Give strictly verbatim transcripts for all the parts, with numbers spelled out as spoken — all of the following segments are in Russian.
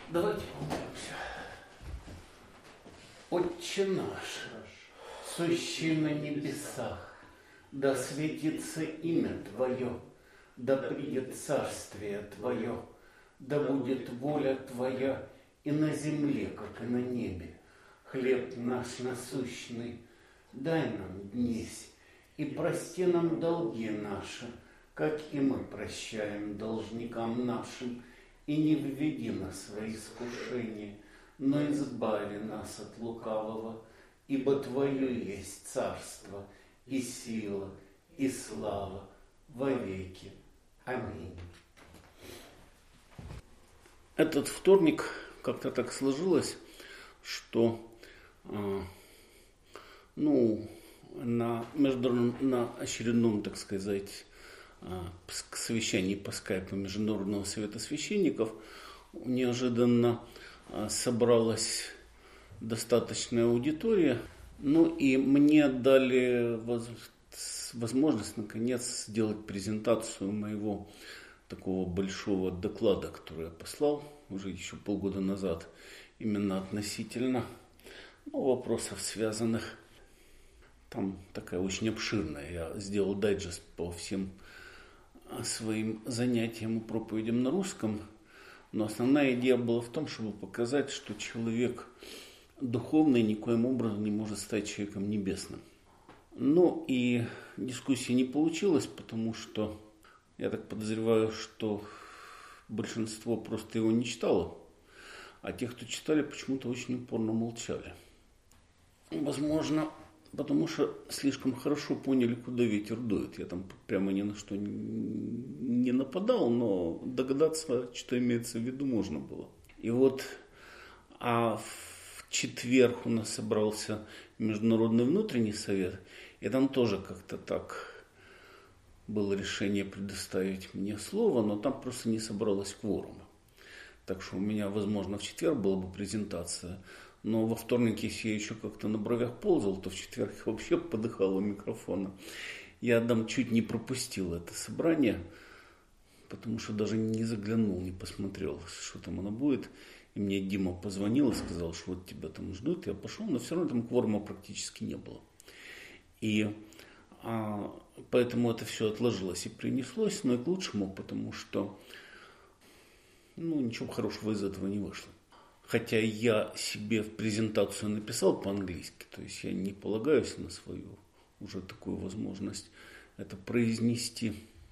Давайте помолимся. Отче наш, сущий на небесах, да светится имя Твое, да придет царствие Твое, да будет воля Твоя и на земле, как и на небе. Хлеб наш насущный дай нам днесь, и прости нам долги наши, как и мы прощаем должникам нашим, и не введи нас во искушение, но избави нас от лукавого, ибо Твое есть царство, и сила, и слава во веки. Аминь. Этот вторник как-то так сложилось, что э, ну, на, международном, на очередном, так сказать, э, совещании по скайпу Международного совета священников неожиданно э, собралась достаточная аудитория. Ну и мне дали воз, возможность, наконец, сделать презентацию моего такого большого доклада, который я послал уже еще полгода назад, именно относительно ну, вопросов, связанных. Там такая очень обширная. Я сделал дайджест по всем своим занятиям и проповедям на русском. Но основная идея была в том, чтобы показать, что человек духовный никоим образом не может стать человеком небесным. Ну и дискуссия не получилась, потому что я так подозреваю, что большинство просто его не читало, а те, кто читали, почему-то очень упорно молчали. Возможно, потому что слишком хорошо поняли, куда ветер дует. Я там прямо ни на что не нападал, но догадаться, что имеется в виду, можно было. И вот, а в четверг у нас собрался Международный внутренний совет, и там тоже как-то так было решение предоставить мне слово, но там просто не собралось кворума. Так что у меня, возможно, в четверг была бы презентация, но во вторник, если я еще как-то на бровях ползал, то в четверг вообще подыхал у микрофона. Я там чуть не пропустил это собрание, потому что даже не заглянул, не посмотрел, что там оно будет. И мне Дима позвонил и сказал, что вот тебя там ждут. Я пошел, но все равно там кворума практически не было. И а, поэтому это все отложилось и принеслось, но и к лучшему, потому что ну, ничего хорошего из этого не вышло. Хотя я себе в презентацию написал по-английски, то есть я не полагаюсь на свою уже такую возможность это произнести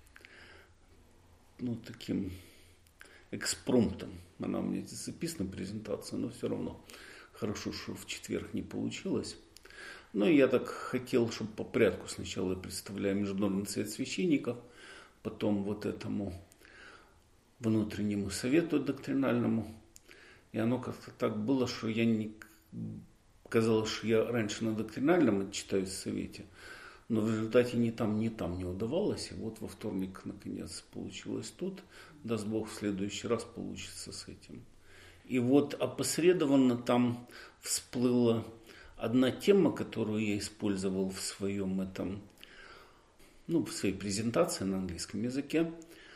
ну, таким экспромтом. Она у меня здесь записана, презентация, но все равно хорошо, что в четверг не получилось. Но я так хотел, чтобы по порядку сначала я представляю Международный совет священников, потом вот этому внутреннему совету доктринальному. И оно как-то так было, что я не... Казалось, что я раньше на доктринальном читаю в совете, но в результате ни там, ни там не удавалось. И вот во вторник, наконец, получилось тут. Даст Бог, в следующий раз получится с этим. И вот опосредованно там всплыла одна тема, которую я использовал в своем этом, ну, в своей презентации на английском языке.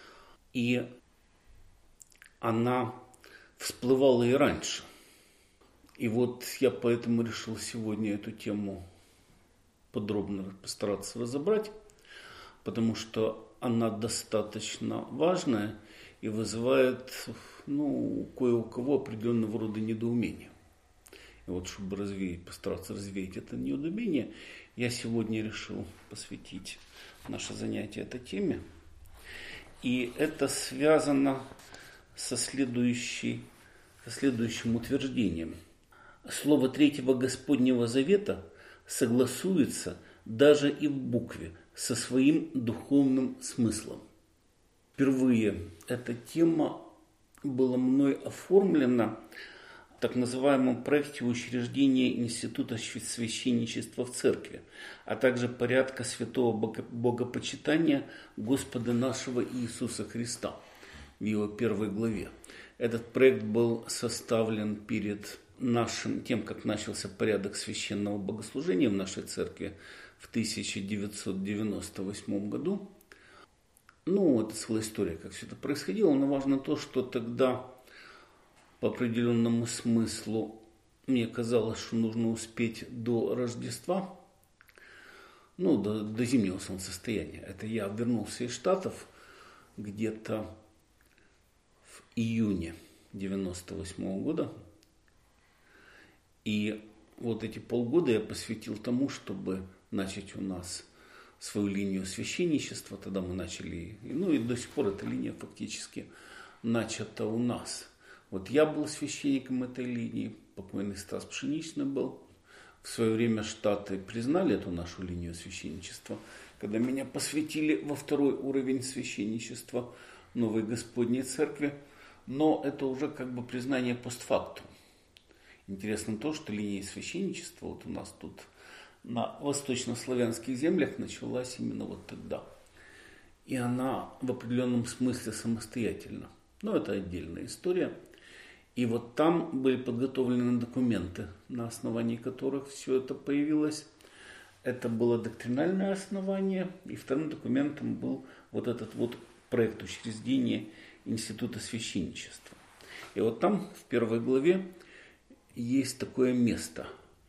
И она всплывала и раньше. И вот я поэтому решил сегодня эту тему подробно постараться разобрать, потому что она достаточно важная и вызывает, ну, у кое у кого определенного рода недоумение. И вот, чтобы развеять, постараться развеять это недоумение, я сегодня решил посвятить наше занятие этой теме. И это связано со, следующей, со следующим утверждением. Слово Третьего Господнего Завета согласуется даже и в букве со своим духовным смыслом. Впервые эта тема была мной оформлена в так называемом проекте учреждения Института священничества в Церкви, а также порядка святого богопочитания Господа нашего Иисуса Христа в его первой главе. Этот проект был составлен перед нашим, тем, как начался порядок священного богослужения в нашей церкви в тысяча девятьсот девяносто восьмом году. Ну, это целая история, как все это происходило, но важно то, что тогда по определенному смыслу мне казалось, что нужно успеть до Рождества, ну, до, до зимнего солнцестояния. Это я вернулся из Штатов где-то в июне девяносто восьмого года. И вот эти полгода я посвятил тому, чтобы начать у нас свою линию священничества. Тогда мы начали, ну и до сих пор эта линия фактически начата у нас. Вот я был священником этой линии, покойный Стас Пшеничный был. В свое время Штаты признали эту нашу линию священничества, когда меня посвятили во второй уровень священничества Новой Господней Церкви. Но это уже как бы признание постфактум. Интересно то, что линия священничества вот у нас тут на восточнославянских землях началась именно вот тогда. И она в определенном смысле самостоятельна. Но это отдельная история. И вот там были подготовлены документы, на основании которых все это появилось. Это было доктринальное основание. И вторым документом был вот этот вот проект учреждения Института священничества. И вот там в первой главе есть такое место.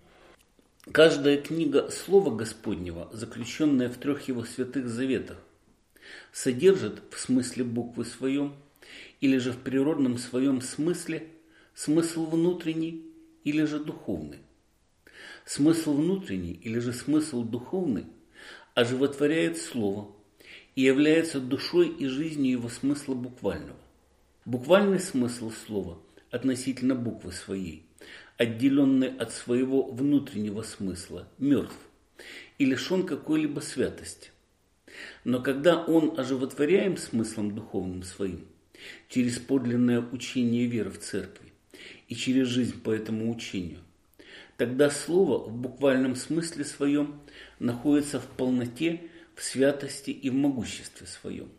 Каждая книга Слова Господнего, заключенная в трех его святых заветах, содержит в смысле буквы своем или же в природном своем смысле смысл внутренний или же духовный. Смысл внутренний или же смысл духовный оживотворяет Слово и является душой и жизнью его смысла буквального. Буквальный смысл слова относительно буквы своей, отделенный от своего внутреннего смысла, мертв и лишен какой-либо святости. Но когда он оживотворяем смыслом духовным своим, через подлинное учение веры в церкви и через жизнь по этому учению, тогда слово в буквальном смысле своем находится в полноте, в святости и в могуществе своем.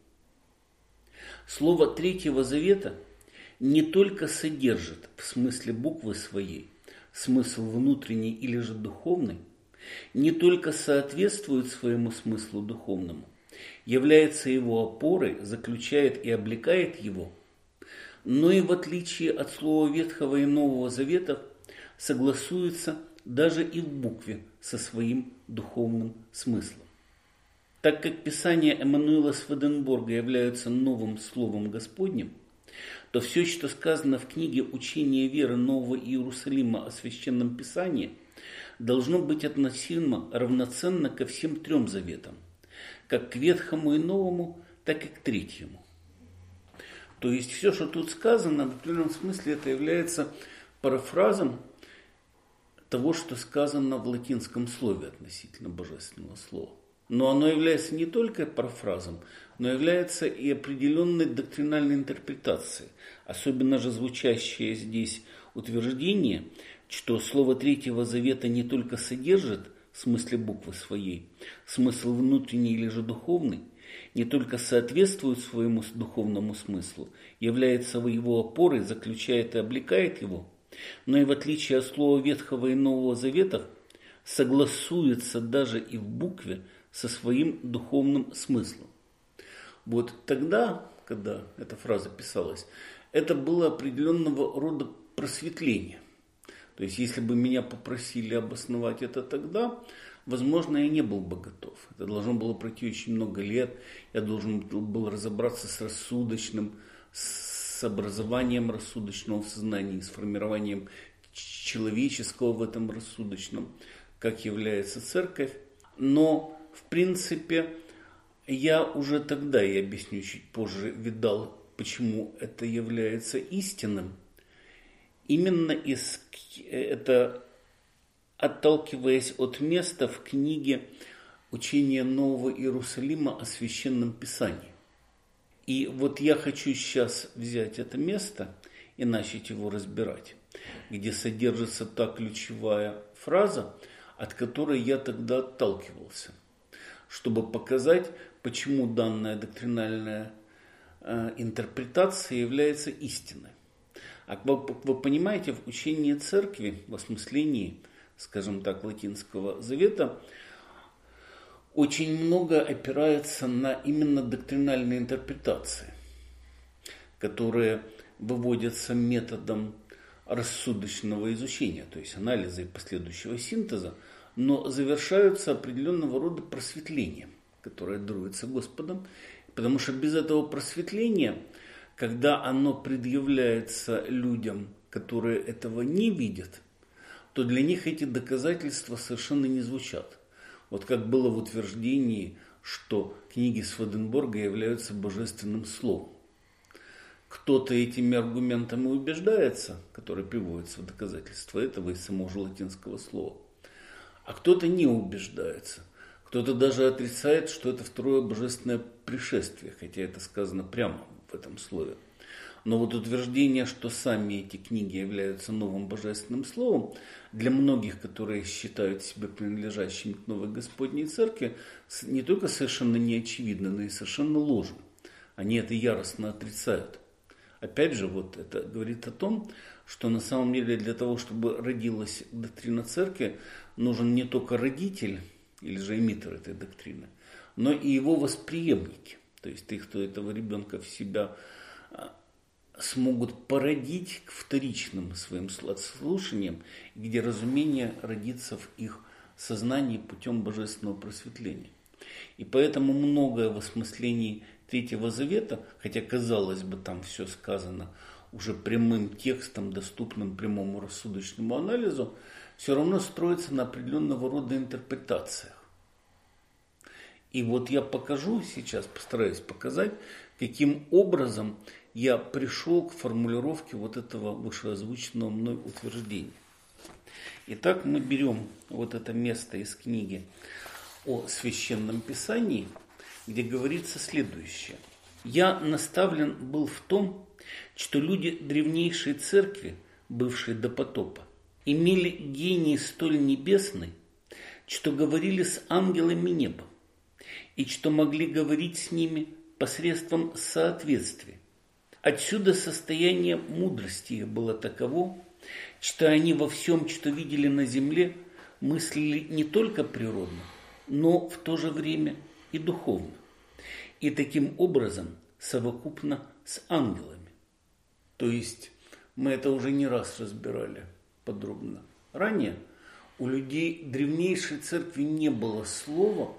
Слово Третьего Завета не только содержит в смысле буквы своей смысл внутренний или же духовный, не только соответствует своему смыслу духовному, является его опорой, заключает и облекает его, но и в отличие от слова Ветхого и Нового Завета согласуется даже и в букве со своим духовным смыслом. Так как Писания Эммануила Сведенборга являются новым Словом Господним, то все, что сказано в книге «Учение веры Нового Иерусалима о Священном Писании», должно быть относимо равноценно ко всем трем заветам, как к Ветхому и Новому, так и к Третьему. То есть все, что тут сказано, в определенном смысле это является парафразом того, что сказано в латинском слове относительно божественного слова. Но оно является не только парафразом, но является и определенной доктринальной интерпретацией. Особенно же звучащее здесь утверждение, что слово Третьего Завета не только содержит в смысле буквы своей смысл внутренний или же духовный, не только соответствует своему духовному смыслу, является его опорой, заключает и облекает его, но и в отличие от слова Ветхого и Нового Заветов согласуется даже и в букве со своим духовным смыслом. Вот тогда, когда эта фраза писалась, это было определенного рода просветление. То есть, если бы меня попросили обосновать это тогда, возможно, я не был бы готов. Это должно было пройти очень много лет. Я должен был разобраться с рассудочным, с образованием рассудочного в сознании, с формированием человеческого в этом рассудочном, как является церковь. Но, в принципе, я уже тогда, я объясню чуть позже, видал, почему это является истинным. Именно из, это отталкиваясь от места в книге «Учение Нового Иерусалима о Священном Писании». И вот я хочу сейчас взять это место и начать его разбирать, где содержится та ключевая фраза, от которой я тогда отталкивался, чтобы показать, почему данная доктринальная э, интерпретация является истиной. А вы, вы понимаете, в учении церкви, в осмыслении, скажем так, латинского завета, очень много опирается на именно доктринальные интерпретации, которые выводятся методом рассудочного изучения, то есть анализа и последующего синтеза, но завершаются определенного рода просветлением, которое даруется Господом, потому что без этого просветления, когда оно предъявляется людям, которые этого не видят, то для них эти доказательства совершенно не звучат. Вот как было в утверждении, что книги Сведенборга являются божественным словом. Кто-то этими аргументами убеждается, которые приводятся в доказательство этого из самого же латинского слова, а кто-то не убеждается. Кто-то даже отрицает, что это второе божественное пришествие, хотя это сказано прямо в этом слове. Но вот утверждение, что сами эти книги являются новым божественным словом, для многих, которые считают себя принадлежащими к новой Господней Церкви, не только совершенно неочевидно, но и совершенно ложно. Они это яростно отрицают. Опять же, вот это говорит о том, что на самом деле для того, чтобы родилась доктрина Церкви, нужен не только родитель, или же эмиттер этой доктрины, но и его восприемники. То есть те, кто этого ребенка в себя смогут породить к вторичным своим слушаниям, где разумение родится в их сознании путем божественного просветления. И поэтому многое в осмыслении Третьего Завета, хотя, казалось бы, там все сказано уже прямым текстом, доступным прямому рассудочному анализу, все равно строится на определенного рода интерпретациях. И вот я покажу сейчас, постараюсь показать, каким образом я пришел к формулировке вот этого вышеозвученного мной утверждения. Итак, мы берем вот это место из книги о Священном Писании, где говорится следующее. «Я наставлен был в том, что люди древнейшей церкви, бывшей до потопа, имели гений столь небесный, что говорили с ангелами неба, и что могли говорить с ними посредством соответствия. Отсюда состояние мудрости их было таково, что они во всем, что видели на земле, мыслили не только природно, но в то же время и духовно, и таким образом совокупно с ангелами». То есть мы это уже не раз разбирали подробно. Ранее у людей древнейшей церкви не было слова,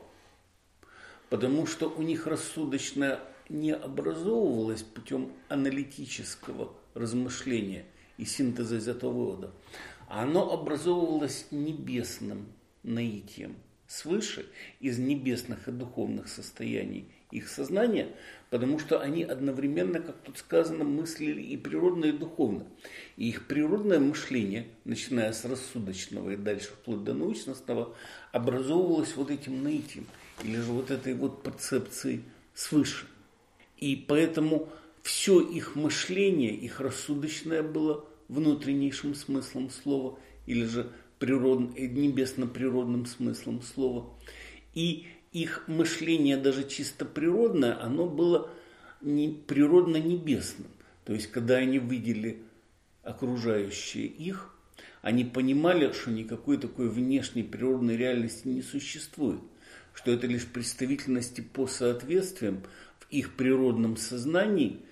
потому что у них рассудочное не образовывалось путем аналитического размышления и синтеза из этого вывода, а оно образовывалось небесным наитием, свыше, из небесных и духовных состояний их сознания, потому что они одновременно, как тут сказано, мыслили и природно, и духовно. И их природное мышление, начиная с рассудочного и дальше вплоть до научностного, образовывалось вот этим наитием, или же вот этой вот перцепцией свыше. И поэтому все их мышление, их рассудочное было внутреннейшим смыслом слова, или же природ... небесно-природным смыслом слова. И их мышление, даже чисто природное, оно было не природно-небесным. То есть, когда они видели окружающее их, они понимали, что никакой такой внешней природной реальности не существует, что это лишь представительности по соответствиям в их природном сознании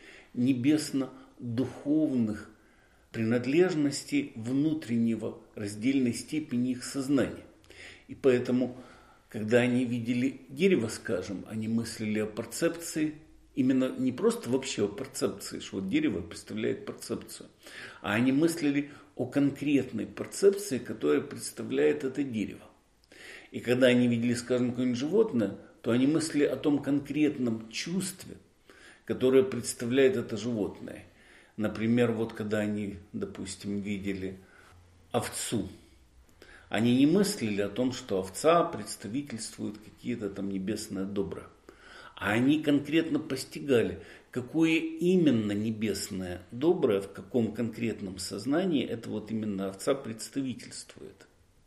небесно-духовных принадлежностей внутреннего раздельной степени их сознания. И поэтому, когда они видели дерево, скажем, они мыслили о перцепции, именно не просто вообще о перцепции, что вот дерево представляет перцепцию, а они мыслили о конкретной перцепции, которая представляет это дерево. И когда они видели, скажем, какое-нибудь животное, то они мыслили о том конкретном чувстве, которое представляет это животное. Например, вот когда они, допустим, видели овцу, они не мыслили о том, что овца представительствует какие-то там небесное добро. А они конкретно постигали, какое именно небесное доброе, в каком конкретном сознании это вот именно овца представительствует.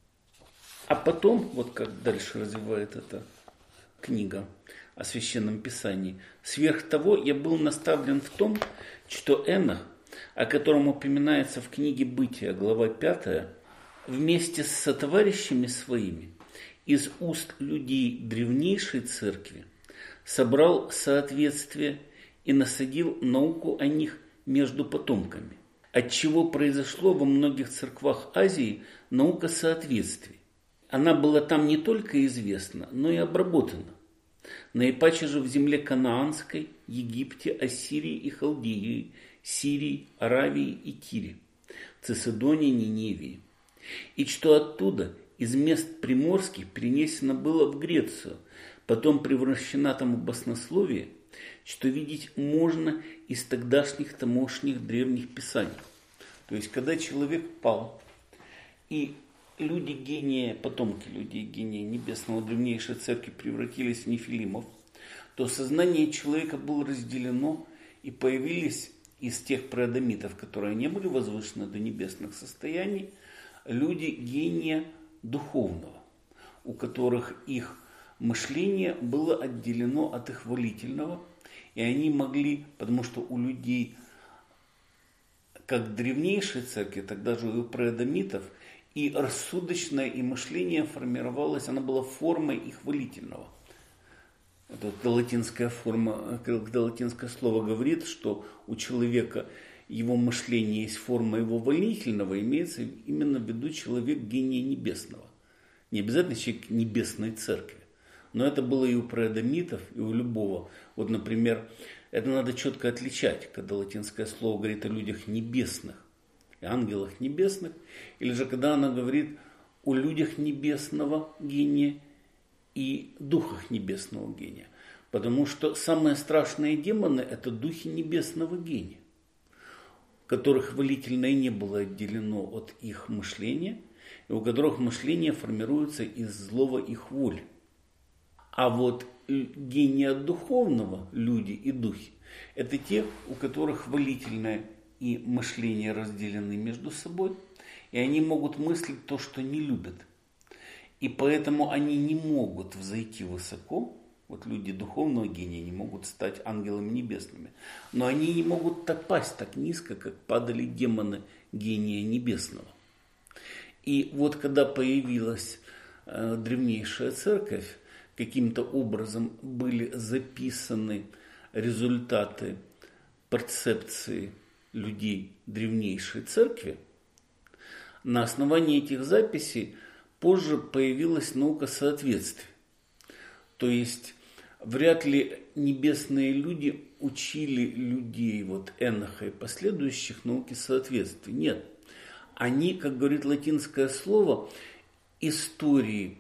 А потом, вот как дальше развивает эта книга о Священном Писании, сверх того я был наставлен в том, что Энох, о котором упоминается в книге «Бытия», глава пятая, вместе с сотоварищами своими из уст людей древнейшей церкви собрал соответствие и насадил науку о них между потомками, отчего произошло во многих церквах Азии наука соответствий. Она была там не только известна, но и обработана. Наипаче же в земле Канаанской, Египте, Ассирии и Халдеи, Сирии, Аравии и Тире, Цесидонии, Ниневии. И что оттуда, из мест приморских, перенесено было в Грецию, потом превращена там в баснословие, что видеть можно из тогдашних тамошних древних писаний. То есть, когда человек пал, и люди гения, потомки людей гения небесного древнейшей церкви превратились в нефилимов, то сознание человека было разделено, и появились из тех преадамитов, которые не были возвышены до небесных состояний, люди гения духовного, у которых их мышление было отделено от их волительного, и они могли, потому что у людей, как древнейшей церкви, тогда же у преадамитов, и рассудочное, и мышление формировалось, оно было формой их волительного. Это вот латинская форма, когда латинское слово говорит, что у человека его мышление есть форма его волительного, имеется именно в виду человек гения небесного. Не обязательно человек небесной церкви, но это было и у преадамитов, и у любого. Вот, например, это надо четко отличать, когда латинское слово говорит о людях небесных, ангелах небесных, или же когда она говорит о людях небесного гения и духах небесного гения. Потому что самые страшные демоны – это духи небесного гения, которых волительное не было отделено от их мышления, и у которых мышление формируется из злого их воли. А вот гения духовного, люди и духи, это те, у которых волительное и мышление разделены между собой, и они могут мыслить то, что не любят. И поэтому они не могут взойти высоко, вот люди духовного гения не могут стать ангелами небесными, но они не могут так пасть так низко, как падали демоны гения небесного. И вот когда появилась э, древнейшая церковь, каким-то образом были записаны результаты перцепции людей древнейшей церкви. На основании этих записей позже появилась наука соответствий. То есть вряд ли небесные люди учили людей, вот Эноха и последующих, науки соответствий. Нет. Они, как говорит латинское слово, истории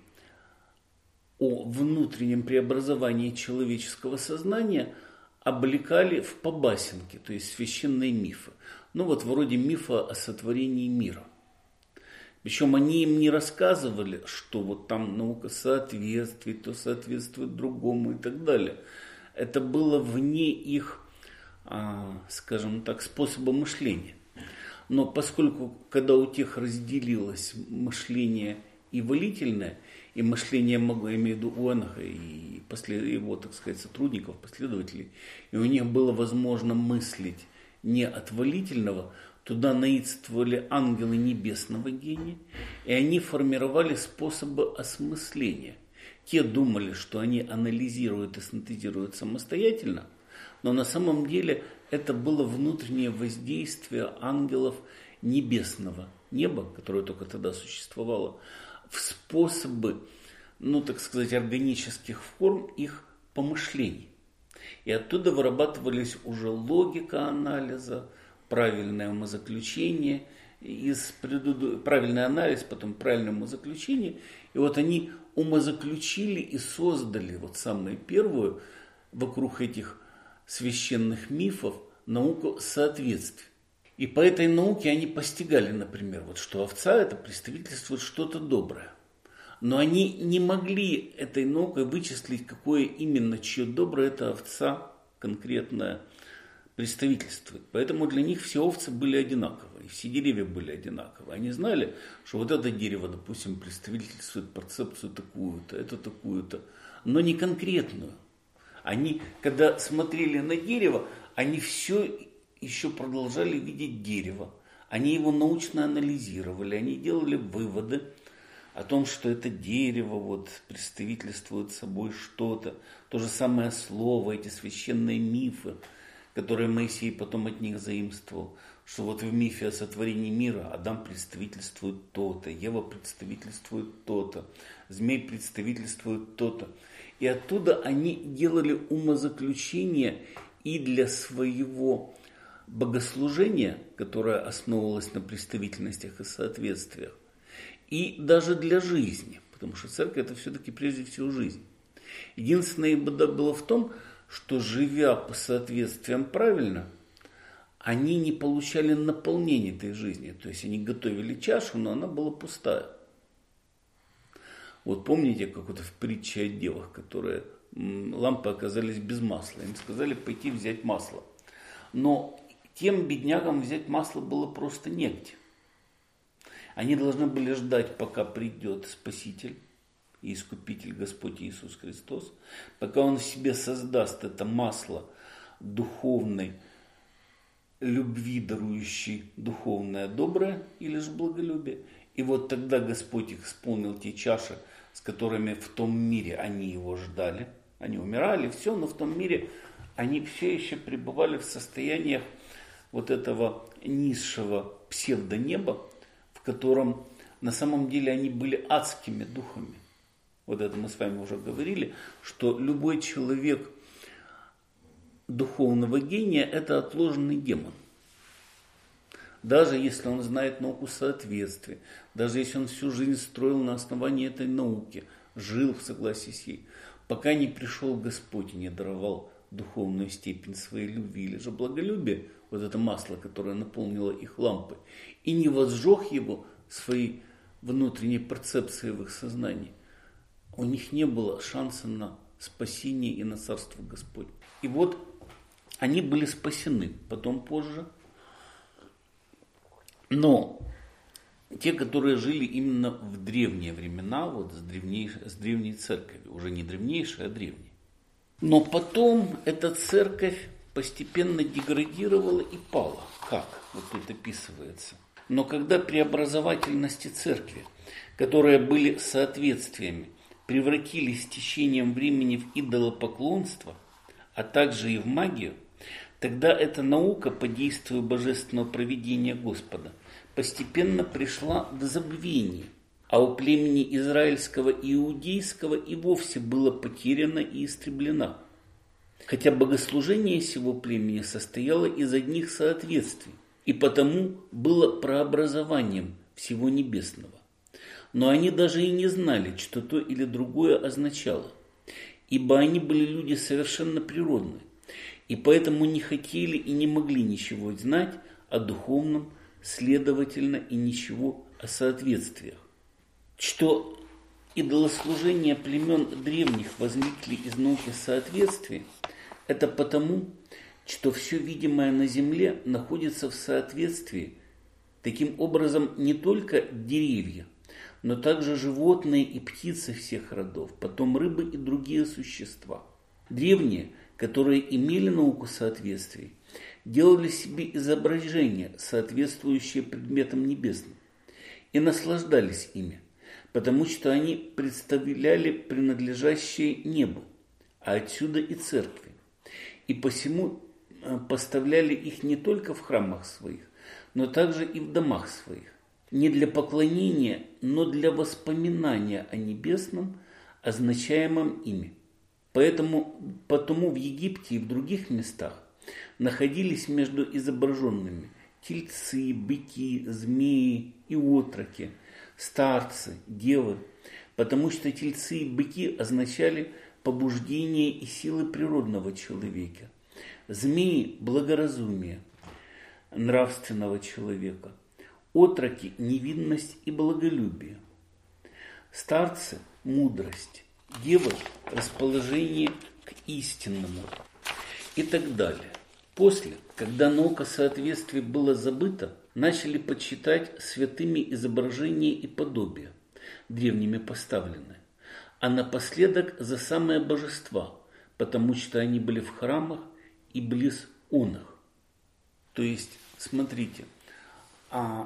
о внутреннем преобразовании человеческого сознания облекали в побасенки, то есть священные мифы. Ну вот вроде мифа о сотворении мира. Причем они им не рассказывали, что вот там наука соответствий, то соответствует другому и так далее. Это было вне их, скажем так, способа мышления. Но поскольку, когда у тех разделилось мышление и волительное, и мышление могло, я имею в виду у Эноха и послед... его, так сказать, сотрудников, последователей, и у них было возможно мыслить не от волительного, туда наидствовали ангелы небесного гения, и они формировали способы осмысления. Те думали, что они анализируют и синтезируют самостоятельно, но на самом деле это было внутреннее воздействие ангелов небесного неба, которое только тогда существовало, в способы, ну, так сказать, органических форм их помышлений. И оттуда вырабатывались уже логика анализа, правильное умозаключение, из предыду... правильный анализ, потом правильное умозаключение. И вот они умозаключили и создали вот самую первую вокруг этих священных мифов науку соответствий. И по этой науке они постигали, например, вот, что овца это представительствует что-то доброе. Но они не могли этой наукой вычислить, какое именно, чье доброе эта овца конкретная представительствует. Поэтому для них все овцы были одинаковые, все деревья были одинаковые. Они знали, что вот это дерево, допустим, представительствует перцепцию такую-то, это такую-то, но не конкретную. Они, когда смотрели на дерево, они все еще продолжали видеть дерево. Они его научно анализировали, они делали выводы о том, что это дерево вот, представительствует собой что-то. То же самое слово, эти священные мифы, которые Моисей потом от них заимствовал, что вот в мифе о сотворении мира Адам представительствует то-то, Ева представительствует то-то, змей представительствует то-то. И оттуда они делали умозаключение и для своего богослужения, которое основывалось на представительностях и соответствиях, и даже для жизни, потому что церковь это все-таки прежде всего жизнь. Единственное беда было в том, что живя по соответствиям правильно, они не получали наполнение этой жизни. То есть они готовили чашу, но она была пустая. Вот помните, как вот в притче о девах, которые лампы оказались без масла. Им сказали пойти взять масло. Но тем беднягам взять масло было просто негде. Они должны были ждать, пока придет Спаситель и Искупитель Господь Иисус Христос, пока Он в себе создаст это масло духовной любви, дарующей духовное доброе или же благолюбие. И вот тогда Господь их исполнил те чаши, с которыми в том мире они Его ждали. Они умирали, все, но в том мире они все еще пребывали в состояниях вот этого низшего псевдонеба, в котором на самом деле они были адскими духами. Вот это мы с вами уже говорили, что любой человек духовного гения – это отложенный демон. Даже если он знает науку соответствия, даже если он всю жизнь строил на основании этой науки, жил в согласии с ней, пока не пришел Господь и не даровал духовную степень своей любви или же благолюбия, вот это масло, которое наполнило их лампы, и не возжег его своей внутренней перцепцией в их сознании, у них не было шанса на спасение и на Царство Господне. И вот они были спасены, потом позже. Но те, которые жили именно в древние времена, вот с, древней, с древней церковью, уже не древнейшей, а древней. Но потом эта церковь постепенно деградировала и пала. Как? Вот тут описывается. Но когда преобразовательности церкви, которые были соответствиями, превратились с течением времени в идолопоклонство, а также и в магию, тогда эта наука по действию божественного провидения Господа постепенно пришла к забвению, а у племени израильского и иудейского и вовсе было потеряно и истреблено. Хотя богослужение сего племени состояло из одних соответствий, и потому было прообразованием всего небесного. Но они даже и не знали, что то или другое означало, ибо они были люди совершенно природные, и поэтому не хотели и не могли ничего знать о духовном, следовательно, и ничего о соответствиях. Что идолослужения племен древних возникли из науки соответствия, это потому, что все видимое на земле находится в соответствии. Таким образом, не только деревья, но также животные и птицы всех родов, потом рыбы и другие существа. Древние, которые имели науку соответствий, делали себе изображения, соответствующие предметам небесным, и наслаждались ими, потому что они представляли принадлежащие небу, а отсюда и церкви, и посему поставляли их не только в храмах своих, но также и в домах своих, не для поклонения, но для воспоминания о небесном, означаемом ими. Поэтому потому в Египте и в других местах находились между изображенными тельцы, быки, змеи и отроки, старцы, девы, потому что тельцы и быки означали побуждение и силы природного человека, змеи – благоразумие нравственного человека, отроки – невинность и благолюбие, старцы – мудрость, девы – расположение к истинному и так далее. После, когда наука соответствия была забыта, начали почитать святыми изображения и подобия, древними поставленные, а напоследок за самые божества, потому что они были в храмах и близ оных. То есть, смотрите, а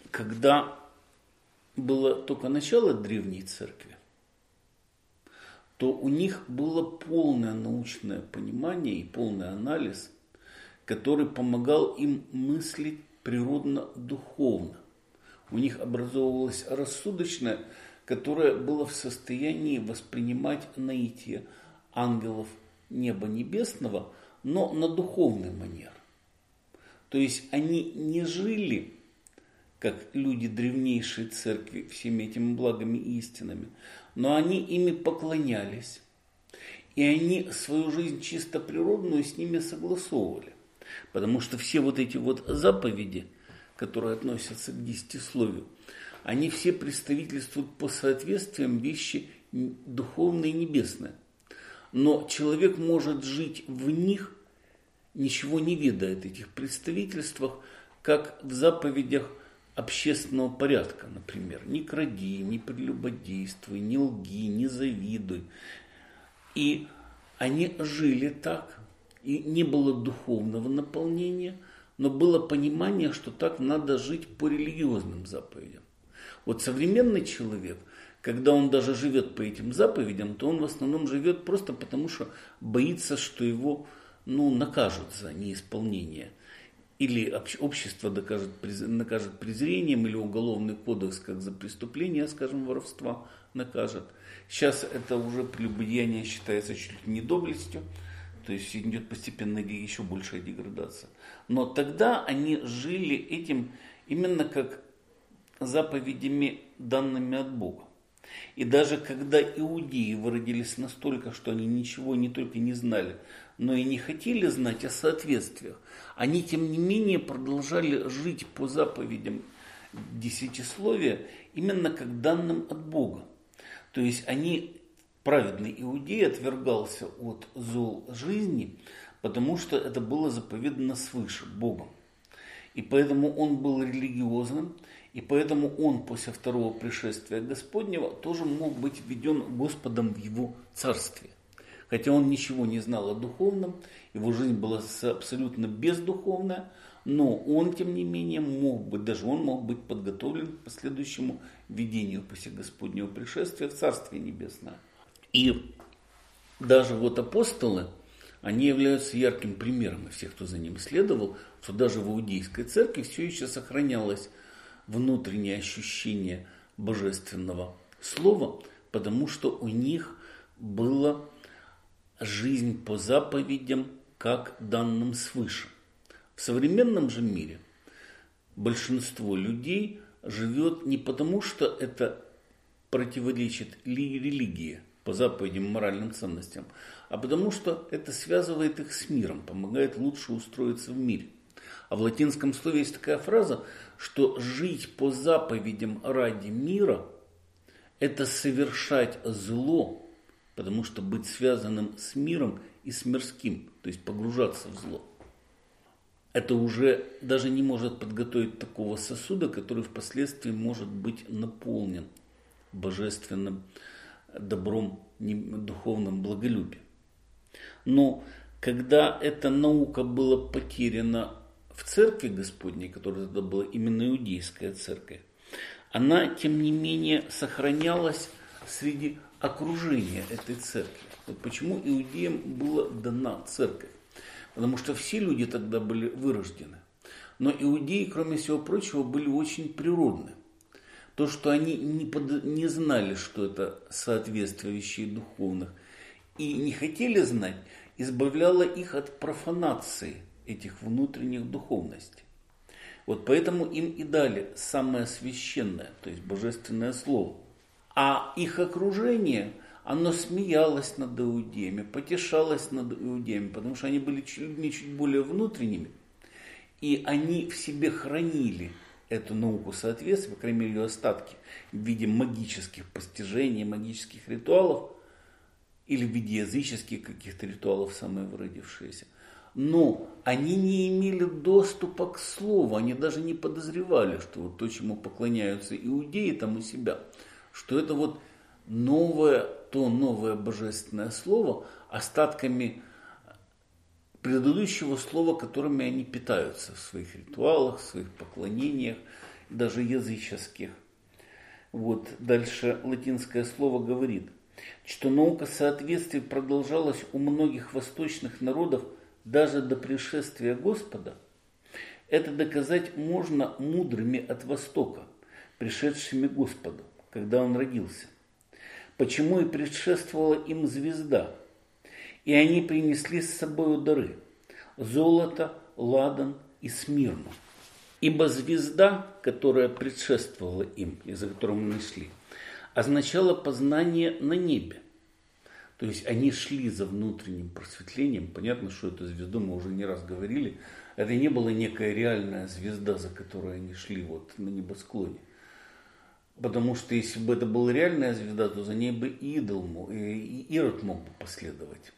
когда было только начало древней церкви, то у них было полное научное понимание и полный анализ, который помогал им мыслить природно-духовно. У них образовывалось рассудочное, которое было в состоянии воспринимать наитие ангелов неба небесного, но на духовный манер. То есть они не жили, как люди древнейшей церкви, всеми этими благами и истинами, но они ими поклонялись. И они свою жизнь чисто природную с ними согласовывали. Потому что все вот эти вот заповеди, которые относятся к десятисловию, они все представительствуют по соответствиям вещи духовные и небесные. Но человек может жить в них, ничего не ведая о этих представительствах, как в заповедях общественного порядка, например. Не кради, не прелюбодействуй, не лги, не завидуй. И они жили так, и не было духовного наполнения, но было понимание, что так надо жить по религиозным заповедям. Вот современный человек, когда он даже живет по этим заповедям, то он в основном живет просто потому, что боится, что его ну, накажут за неисполнение. Или общество докажет, накажет презрением, или уголовный кодекс, как за преступление, скажем, воровства, накажет. Сейчас это уже прелюбодеяние считается чуть ли не доблестью, то есть идет постепенно еще большая деградация. Но тогда они жили этим именно как заповедями, данными от Бога. И даже когда иудеи выродились настолько, что они ничего не только не знали, но и не хотели знать о соответствиях, они тем не менее продолжали жить по заповедям десятисловия именно как данным от Бога. То есть они, праведный иудей, отвергался от зол жизни, потому что это было заповедано свыше, Богом. И поэтому он был религиозным, и поэтому он после второго пришествия Господнего тоже мог быть введен Господом в его царствие. Хотя он ничего не знал о духовном, его жизнь была абсолютно бездуховная, но он, тем не менее, мог быть, даже он мог быть подготовлен к последующему введению после Господнего пришествия в Царствие Небесное. И даже вот апостолы, они являются ярким примером, и всех, кто за ним следовал, что даже в иудейской церкви все еще сохранялось внутреннее ощущение божественного слова, потому что у них была жизнь по заповедям, как данным свыше. В современном же мире большинство людей живет не потому, что это противоречит религии по заповедям, моральным ценностям, а потому что это связывает их с миром, помогает лучше устроиться в мире. А в латинском слове есть такая фраза, что жить по заповедям ради мира – это совершать зло, потому что быть связанным с миром и с мирским, то есть погружаться в зло. Это уже даже не может подготовить такого сосуда, который впоследствии может быть наполнен божественным добром, духовным благолюбием. Но когда эта наука была потеряна в церкви Господней, которая тогда была именно иудейская церковь, она, тем не менее, сохранялась среди окружения этой церкви. Вот почему иудеям была дана церковь. Потому что все люди тогда были вырождены. Но иудеи, кроме всего прочего, были очень природны. То, что они не, под... не знали, что это соответствие вещей духовных, и не хотели знать, избавляло их от профанации этих внутренних духовностей. Вот поэтому им и дали самое священное, то есть божественное слово. А их окружение, оно смеялось над иудеями, потешалось над иудеями, потому что они были людьми чуть более внутренними, и они в себе хранили эту науку соответствия, по крайней мере, ее остатки, в виде магических постижений, магических ритуалов, или в виде языческих каких-то ритуалов, самые выродившиеся. Но они не имели доступа к слову, они даже не подозревали, что вот то, чему поклоняются иудеи там у себя, что это вот новое, то новое божественное слово остатками предыдущего слова, которыми они питаются в своих ритуалах, в своих поклонениях, даже языческих. Вот дальше латинское слово говорит: что наука соответствия продолжалась у многих восточных народов даже до пришествия Господа, это доказать можно мудрыми от Востока, пришедшими Господу, когда Он родился. Почему и предшествовала им звезда, и они принесли с собой дары – золото, ладан и смирну. Ибо звезда, которая предшествовала им, из-за которой мы нашли, означала познание на небе. То есть они шли за внутренним просветлением. Понятно, что эту звезду мы уже не раз говорили. Это не была некая реальная звезда, за которой они шли вот на небосклоне. Потому что если бы это была реальная звезда, то за ней бы идол мог, и Ирод мог бы последовать.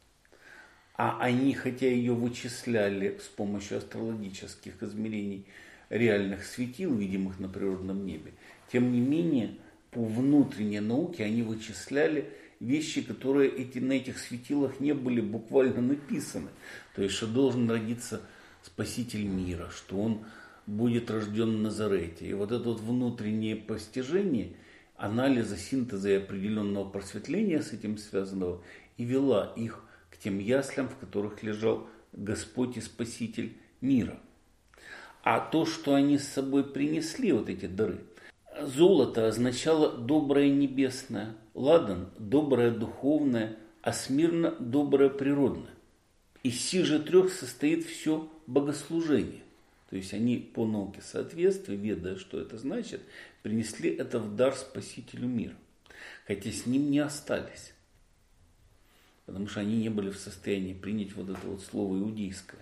А они, хотя ее вычисляли с помощью астрологических измерений реальных светил, видимых на природном небе, тем не менее, по внутренней науке они вычисляли вещи, которые эти, на этих светилах не были буквально написаны. То есть, что должен родиться Спаситель мира, что он будет рожден в Назарете. И вот это вот внутреннее постижение, анализа, синтеза и определенного просветления с этим связанного, и вела их к тем яслям, в которых лежал Господь и Спаситель мира. А то, что они с собой принесли, вот эти дары, золото означало доброе небесное, ладан – доброе духовное, а смирно – доброе природное. Из сих же трех состоит все богослужение. То есть они по науке соответствия, ведая, что это значит, принесли это в дар Спасителю мира. Хотя с ним не остались. Потому что они не были в состоянии принять вот это вот слово иудейское.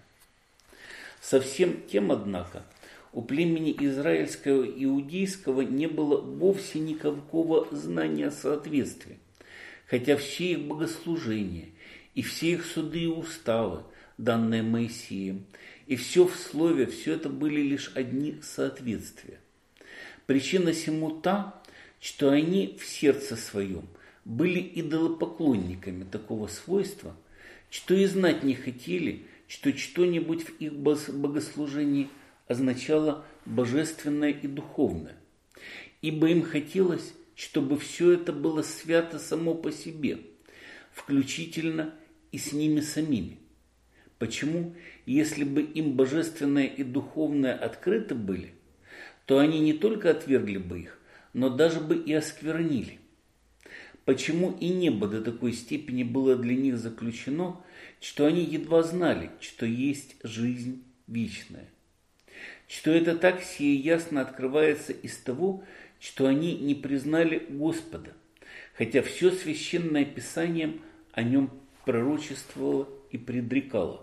Совсем тем, однако, у племени израильского и иудейского не было вовсе никакого знания соответствия. Хотя все их богослужения и все их суды и уставы, данные Моисеем, и все в слове, все это были лишь одни соответствия. Причина сему та, что они в сердце своем были идолопоклонниками такого свойства, что и знать не хотели, что что-нибудь в их богослужении означало божественное и духовное. Ибо им хотелось, чтобы все это было свято само по себе, включительно и с ними самими. Почему? Если бы им божественное и духовное открыты были, то они не только отвергли бы их, но даже бы и осквернили. Почему и небо до такой степени было для них заключено, что они едва знали, что есть жизнь вечная? Что это так сие ясно открывается из того, что они не признали Господа, хотя все Священное Писание о нем пророчествовало и предрекало.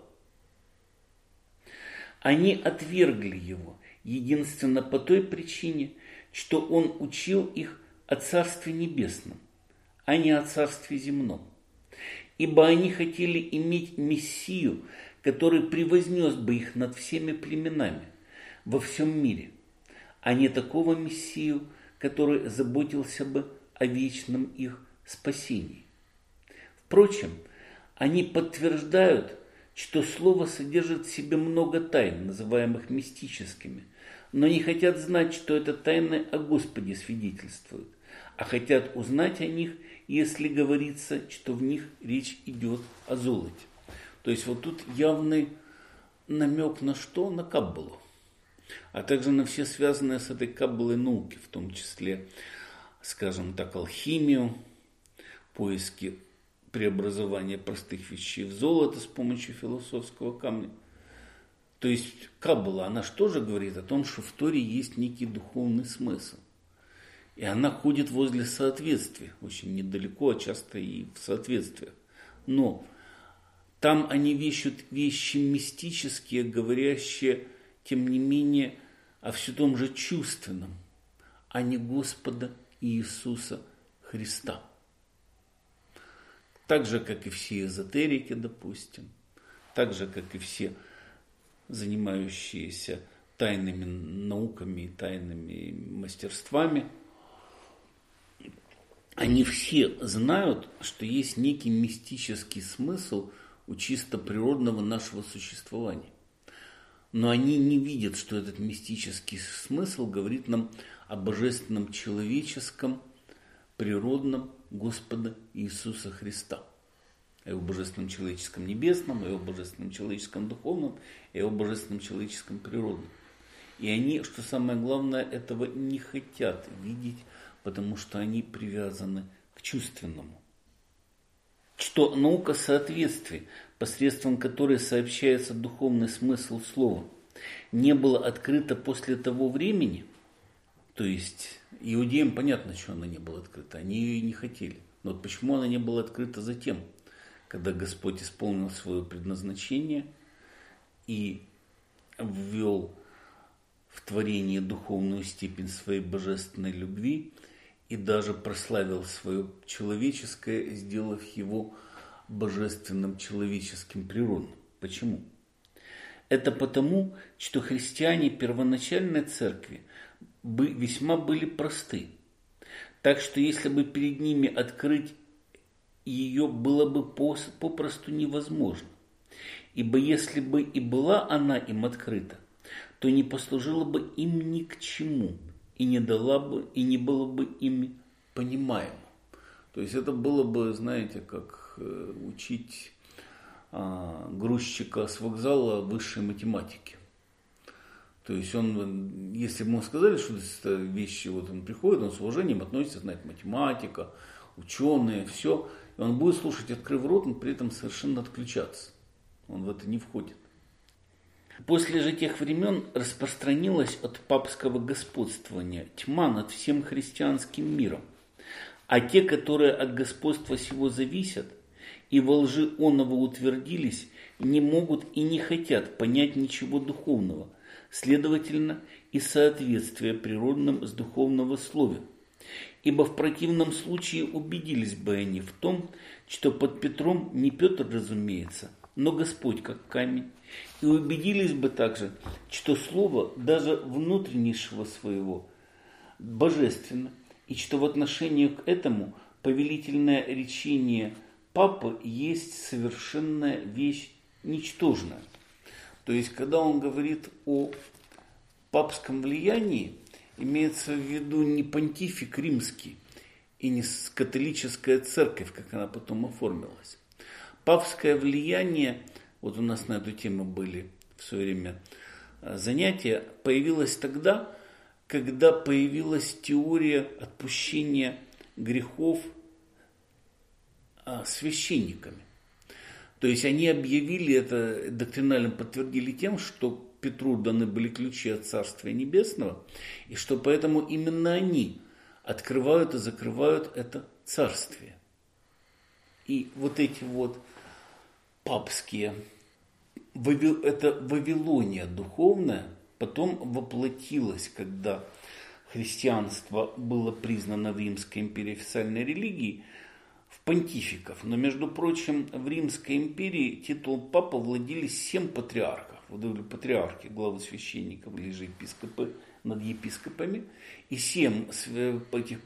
Они отвергли его единственно по той причине, что он учил их о Царстве Небесном, а не о Царстве Земном. Ибо они хотели иметь Мессию, который превознес бы их над всеми племенами во всем мире, а не такого Мессию, который заботился бы о вечном их спасении. Впрочем, они подтверждают, что слово содержит в себе много тайн, называемых мистическими, но не хотят знать, что это тайны о Господе свидетельствуют, а хотят узнать о них, если говорится, что в них речь идет о золоте. То есть вот тут явный намек на что? На Каббалу, а также на все связанные с этой Каббалой науки, в том числе, скажем так, алхимию, поиски преобразования простых вещей в золото с помощью философского камня. То есть Каббала, она что же говорит о том, что в Торе есть некий духовный смысл. И она ходит возле соответствия, очень недалеко, а часто и в соответствиях. Но там они вещут вещи мистические, говорящие, тем не менее, о все том же чувственном, а не Господа Иисуса Христа. Так же, как и все эзотерики, допустим, так же, как и все занимающиеся тайными науками и тайными мастерствами, они все знают, что есть некий мистический смысл у чисто природного нашего существования. Но они не видят, что этот мистический смысл говорит нам о божественном человеческом, природном Господа Иисуса Христа. О его божественном человеческом небесном, о его божественном человеческом духовном, о его божественном человеческом природном. И они, что самое главное, этого не хотят видеть, потому что они привязаны к чувственному. Что наука соответствия, посредством которой сообщается духовный смысл слова, не была открыта после того времени, то есть иудеям понятно, что она не была открыта, они ее и не хотели. Но вот почему она не была открыта затем, когда Господь исполнил свое предназначение и ввел в творение духовную степень своей божественной любви и даже прославил свое человеческое, сделав его божественным человеческим природным. Почему? Это потому, что христиане первоначальной церкви весьма были просты. Так что если бы перед ними открыть ее было бы попросту невозможно. Ибо если бы и была она им открыта, то не послужила бы им ни к чему и не дала бы, и не было бы ими понимаемо. То есть это было бы, знаете, как э, учить э, грузчика с вокзала высшей математики. То есть он, если бы ему сказали, что это вещи, вот он приходит, он с уважением относится, знает математика, ученые, все, и он будет слушать, открыв рот, но при этом совершенно отключаться. Он в это не входит. После же тех времен распространилась от папского господствования тьма над всем христианским миром, а те, которые от господства сего зависят и во лжи оного утвердились, не могут и не хотят понять ничего духовного, следовательно, и соответствия природным с духовного слове. Ибо в противном случае убедились бы они в том, что под Петром не Петр, разумеется, но Господь как камень, и убедились бы также, что слово даже внутреннейшего своего божественно, и что в отношении к этому повелительное речение Папы есть совершенная вещь ничтожная. То есть, когда он говорит о папском влиянии, имеется в виду не понтифик римский и не католическая церковь, как она потом оформилась. Папское влияние, вот у нас на эту тему были в свое время занятия, появилось тогда, когда появилась теория отпущения грехов священниками. То есть они объявили это, доктринально подтвердили тем, что Петру даны были ключи от Царствия Небесного, и что поэтому именно они открывают и закрывают это царствие. И вот эти вот папские, это Вавилония духовная, потом воплотилась, когда христианство было признано в Римской империи официальной религией, в понтификов. Но, между прочим, в Римской империи титул папа владели семь патриархов. Вот были патриархи, главы священников или же епископы над епископами. И семь этих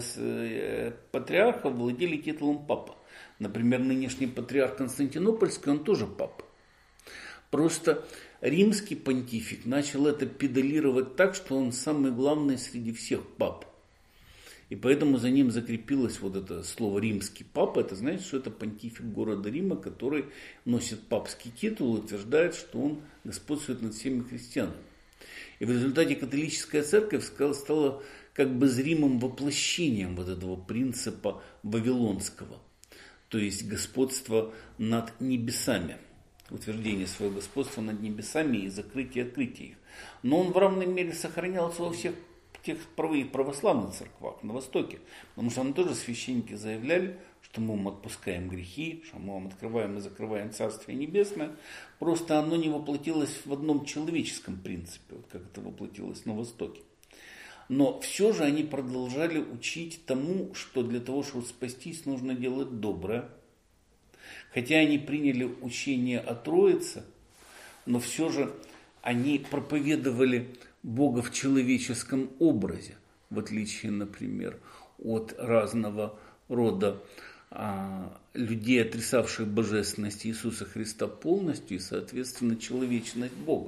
патриархов владели титулом папа. Например, нынешний патриарх Константинопольский, он тоже папа. Просто римский понтифик начал это педалировать так, что он самый главный среди всех пап. И поэтому за ним закрепилось вот это слово «римский папа». Это значит, что это понтифик города Рима, который носит папский титул и утверждает, что он господствует над всеми христианами. И в результате католическая церковь стала как бы зримым воплощением вот этого принципа вавилонского. То есть господство над небесами. Утверждение своего господства над небесами и закрытие открытия их. Но он в равной мере сохранялся во всех тех православных церквах на Востоке. Потому что там тоже священники заявляли, что мы вам отпускаем грехи, что мы вам открываем и закрываем Царствие Небесное. Просто оно не воплотилось в одном человеческом принципе, вот как это воплотилось на Востоке. Но все же они продолжали учить тому, что для того, чтобы спастись, нужно делать доброе. Хотя они приняли учение о Троице, но все же они проповедовали Бога в человеческом образе, в отличие, например, от разного рода а, людей, отрицавших божественность Иисуса Христа полностью и, соответственно, человечность Бога.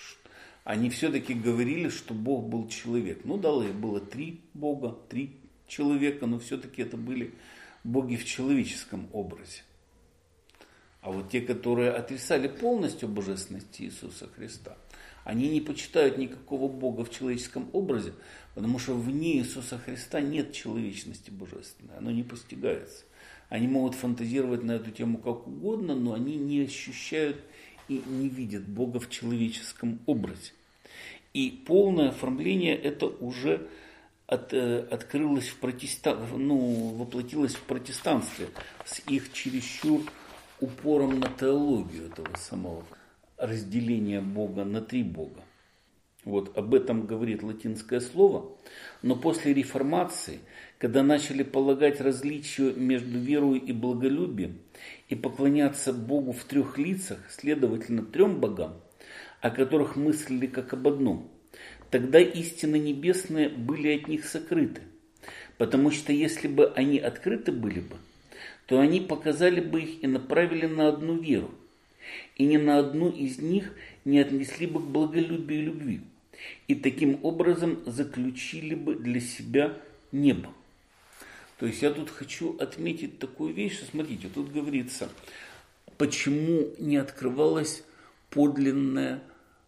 Они все-таки говорили, что Бог был человек. Ну, дало их было три Бога, три человека, но все-таки это были боги в человеческом образе. А вот те, которые отрицали полностью божественность Иисуса Христа, они не почитают никакого Бога в человеческом образе, потому что вне Иисуса Христа нет человечности божественной, оно не постигается. Они могут фантазировать на эту тему как угодно, но они не ощущают и не видят Бога в человеческом образе. И полное оформление это уже от, открылось в протестан... ну, воплотилось в протестанстве с их чересчур упором на теологию этого самого разделения Бога на три Бога. Вот об этом говорит латинское слово. Но после реформации, когда начали полагать различие между верой и благолюбием и поклоняться Богу в трех лицах, следовательно, трем богам, о которых мыслили как об одном, тогда истины небесные были от них сокрыты. Потому что если бы они открыты были бы, то они показали бы их и направили на одну веру, и ни на одну из них не отнесли бы к благолюбию и любви, и таким образом заключили бы для себя небо. То есть я тут хочу отметить такую вещь, что смотрите, тут говорится, почему не открывалось подлинное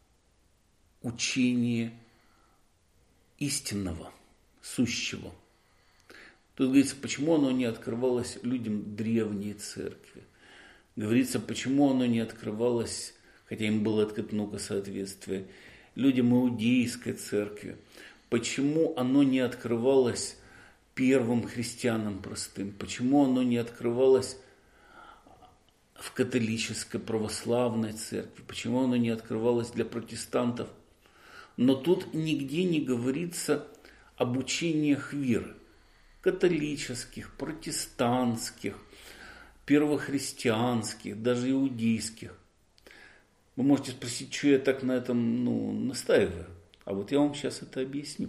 учение истинного, сущего. Тут говорится, почему оно не открывалось людям древней церкви. Говорится, почему оно не открывалось, хотя им было открыто много соответствия, людям иудейской церкви. Почему оно не открывалось первым христианам простым? Почему оно не открывалось в католической православной церкви? Почему оно не открывалось для протестантов? Но тут нигде не говорится об учениях веры. Католических, протестантских, первохристианских, даже иудейских. Вы можете спросить, что я так на этом ну, настаиваю. А вот я вам сейчас это объясню.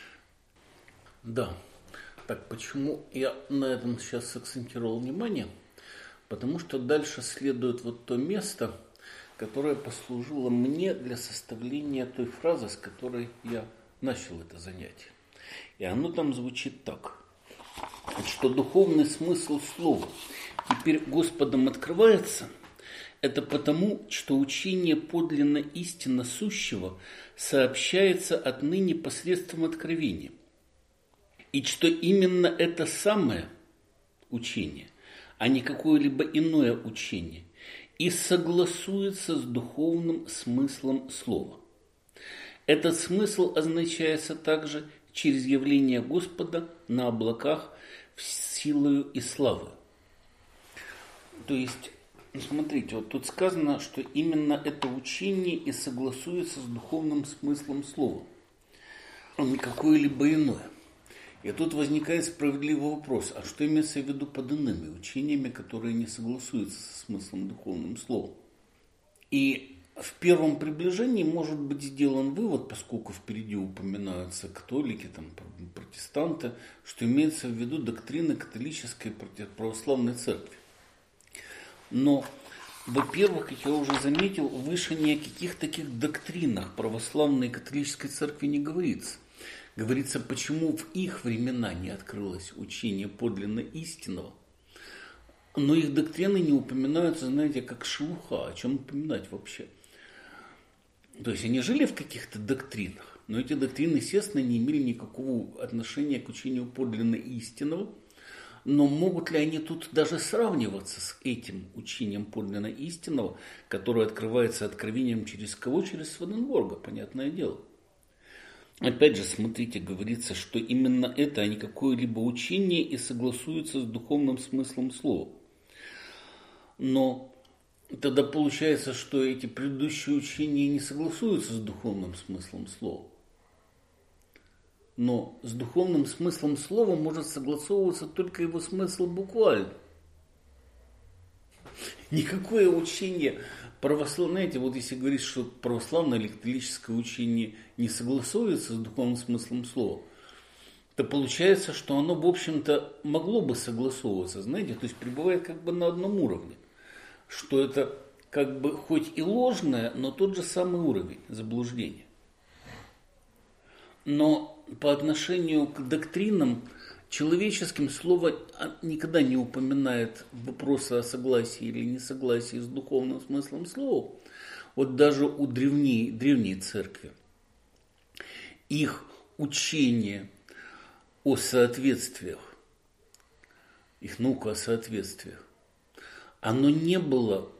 Да, так почему я на этом сейчас сакцентировал внимание? Потому что дальше следует вот то место, которое послужило мне для составления той фразы, с которой я начал это занятие. И оно там звучит так. Что духовный смысл слова теперь Господом открывается, это потому, что учение подлинно истинно сущего сообщается отныне посредством откровения. И что именно это самое учение, а не какое-либо иное учение, и согласуется с духовным смыслом слова. Этот смысл означается также через явление Господа на облаках силою и славою. То есть, смотрите, вот тут сказано, что именно это учение и согласуется с духовным смыслом слова, а не какое-либо иное. И тут возникает справедливый вопрос, а что имеется в виду под иными учениями, которые не согласуются со смыслом духовным слова? И в первом приближении может быть сделан вывод, поскольку впереди упоминаются католики, там, протестанты, что имеется в виду доктрины католической православной церкви. Но, во-первых, как я уже заметил, выше ни о каких таких доктринах православной и католической церкви не говорится. Говорится, почему в их времена не открылось учение подлинно истинного. Но их доктрины не упоминаются, знаете, как шелуха. О чем упоминать вообще? То есть они жили в каких-то доктринах, но эти доктрины, естественно, не имели никакого отношения к учению подлинно истинного. Но могут ли они тут даже сравниваться с этим учением подлинно истинного, которое открывается откровением через кого? Через Свененборга, понятное дело. Опять же, смотрите, говорится, что именно это, а не какое-либо учение, и согласуется с духовным смыслом слова. Но тогда получается, что эти предыдущие учения не согласуются с духовным смыслом слова. Но с духовным смыслом слова может согласовываться только его смысл буквально. Никакое учение православное, знаете, вот если говорить, что православное или католическое учение не согласуется с духовным смыслом слова, то получается, что оно, в общем-то, могло бы согласовываться, знаете, то есть пребывает как бы на одном уровне. Что это как бы хоть и ложное, но тот же самый уровень заблуждения. Но по отношению к доктринам человеческим слово никогда не упоминает вопросы о согласии или несогласии с духовным смыслом слова. Вот даже у древней, древней церкви их учение о соответствиях, их наука о соответствиях, оно не было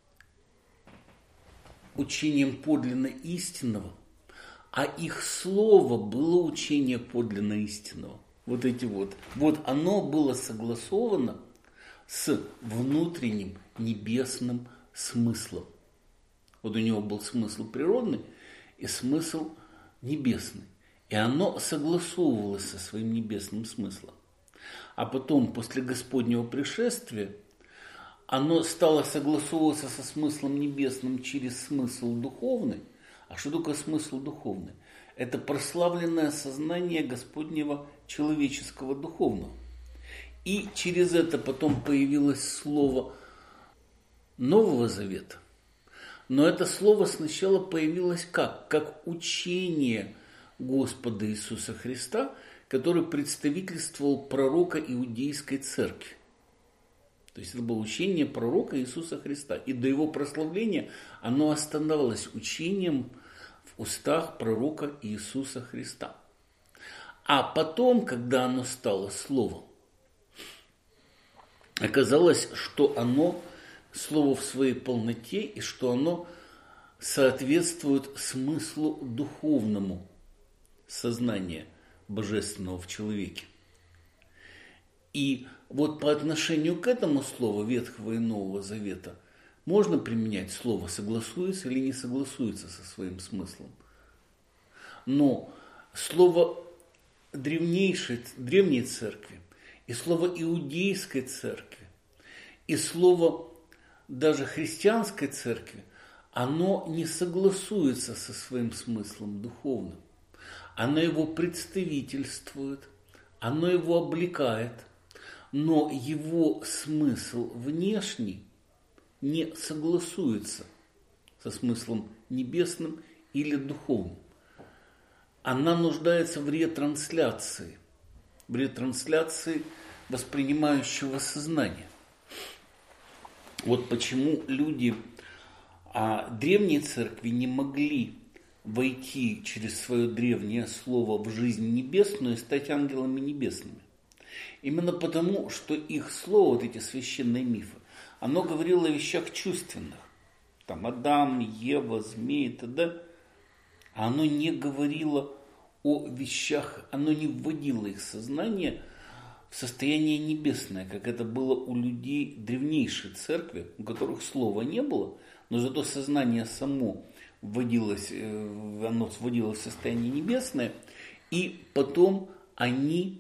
учением подлинно истинного, а их слово было учение подлинно истинного. Вот эти вот. Вот оно было согласовано с внутренним небесным смыслом. Вот у него был смысл природный и смысл небесный. И оно согласовывалось со своим небесным смыслом. А потом, после Господнего пришествия, оно стало согласовываться со смыслом небесным через смысл духовный. А что такое смысл духовный? Это прославленное сознание Господнего человеческого духовного. И через это потом появилось слово Нового Завета. Но это слово сначала появилось как? Как учение Господа Иисуса Христа, который представительствовал пророка Иудейской церкви. То есть это было учение пророка Иисуса Христа. И до его прославления оно оставалось учением в устах пророка Иисуса Христа. А потом, когда оно стало словом, оказалось, что оно слово в своей полноте и что оно соответствует смыслу духовному сознания божественного в человеке. И вот по отношению к этому слову Ветхого и Нового Завета можно применять слово «согласуется» или «не согласуется» со своим смыслом. Но слово древнейшей, древней церкви и слово иудейской церкви и слово даже христианской церкви, оно не согласуется со своим смыслом духовным. Оно его представительствует, оно его облекает, но его смысл внешний не согласуется со смыслом небесным или духовным. Она нуждается в ретрансляции, в ретрансляции воспринимающего сознания. Вот почему люди а, древней церкви не могли войти через свое древнее слово в жизнь небесную и стать ангелами небесными. Именно потому, что их слово, вот эти священные мифы, оно говорило о вещах чувственных. Там Адам, Ева, змеи и т.д. А оно не говорило о вещах, оно не вводило их сознание в состояние небесное, как это было у людей древнейшей церкви, у которых слова не было, но зато сознание само вводилось, оно вводилось в состояние небесное, и потом они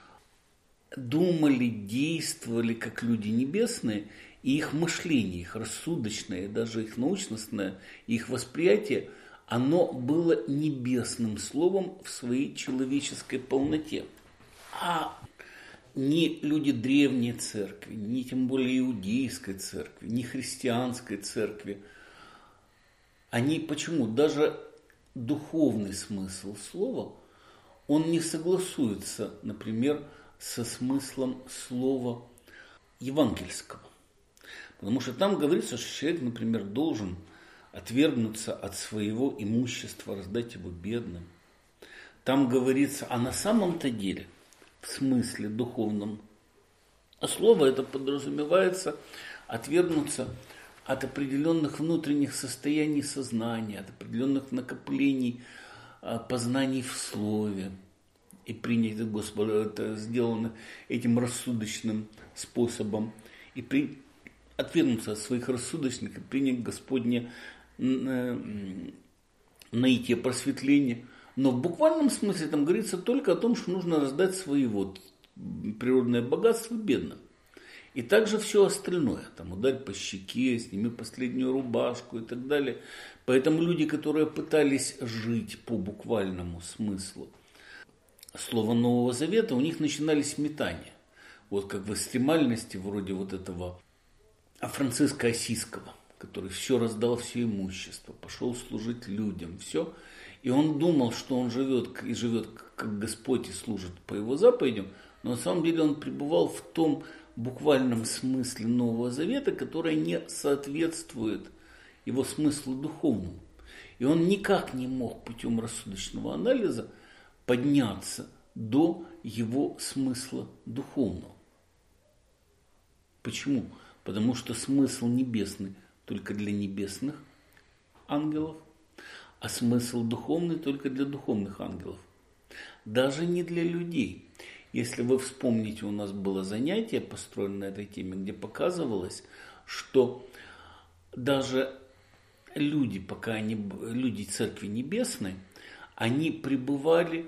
думали, действовали как люди небесные, и их мышление, их рассудочное, даже их научностное, их восприятие, оно было небесным словом в своей человеческой полноте. А ни люди древней церкви, ни тем более иудейской церкви, ни христианской церкви, они почему? Даже духовный смысл слова, он не согласуется, например, со смыслом слова евангельского. Потому что там говорится, что человек, например, должен отвергнуться от своего имущества, раздать его бедным. Там говорится, а на самом-то деле, в смысле духовном, а слово это подразумевается отвергнуться от определенных внутренних состояний сознания, от определенных накоплений познаний в слове. И принять от Господа, это сделано этим рассудочным способом. И при, отвергнуться от своих рассудочных и принять Господне наитие просветление. Но в буквальном смысле там говорится только о том, что нужно раздать свои вот природное богатство бедным. И также все остальное. Там ударь по щеке, сними последнюю рубашку и так далее. Поэтому люди, которые пытались жить по буквальному смыслу слова Нового Завета, у них начинались метания. Вот как в экстремальности вроде вот этого Франциска Осиского, который все раздал, все имущество, пошел служить людям, все. И он думал, что он живет и живет, как Господь, и служит по его заповедям, Но на самом деле он пребывал в том буквальном смысле Нового Завета, который не соответствует его смыслу духовному. И он никак не мог путем рассудочного анализа подняться до его смысла духовного. Почему? Потому что смысл небесный только для небесных ангелов, а смысл духовный только для духовных ангелов. Даже не для людей. Если вы вспомните, у нас было занятие, построено на этой теме, где показывалось, что даже люди, пока они, люди Церкви Небесной, они пребывали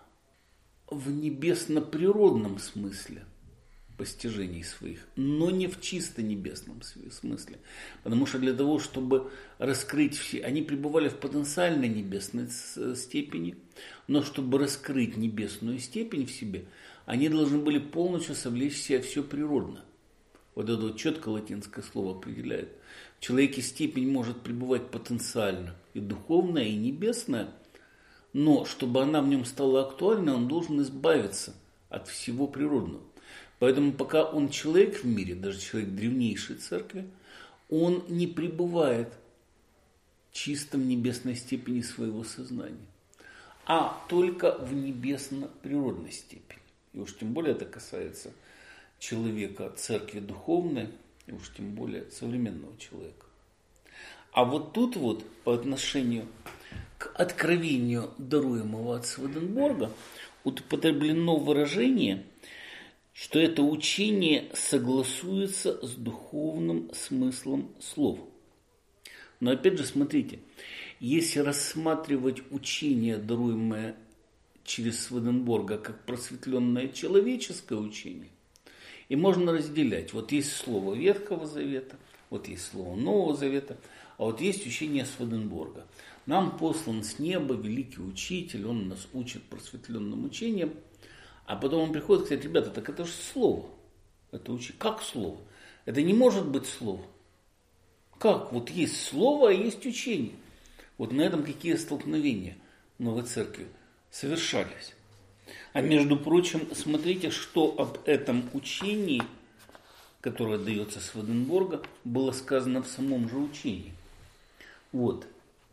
в небесно-природном смысле постижений своих, но не в чисто небесном смысле. Потому что для того, чтобы раскрыть все, они пребывали в потенциально небесной степени, но чтобы раскрыть небесную степень в себе, они должны были полностью совлечь в себя все природное. Вот это вот четко латинское слово определяет. В человеке степень может пребывать потенциально и духовная, и небесная, но чтобы она в нем стала актуальной, он должен избавиться от всего природного. Поэтому пока он человек в мире, даже человек древнейшей церкви, он не пребывает чисто в небесной степени своего сознания, а только в небесно-природной степени. И уж тем более это касается человека церкви духовной, и уж тем более современного человека. А вот тут вот по отношению к откровению, даруемого от Сведенборга, употреблено выражение, что это учение согласуется с духовным смыслом слов. Но опять же, смотрите, если рассматривать учение, даруемое через Сведенборга, как просветленное человеческое учение, и можно разделять. Вот есть слово Ветхого Завета, вот есть слово Нового Завета, а вот есть учение Сведенборга. Нам послан с неба великий учитель, он нас учит просветленным учением. А потом он приходит и говорит: ребята, так это же слово. Это учи. Как слово? Это не может быть слово. Как? Вот есть слово, а есть учение. Вот на этом какие столкновения в Новой Церкви совершались. А между прочим, смотрите, что об этом учении, которое дается Сведенборга, было сказано в самом же учении. Вот.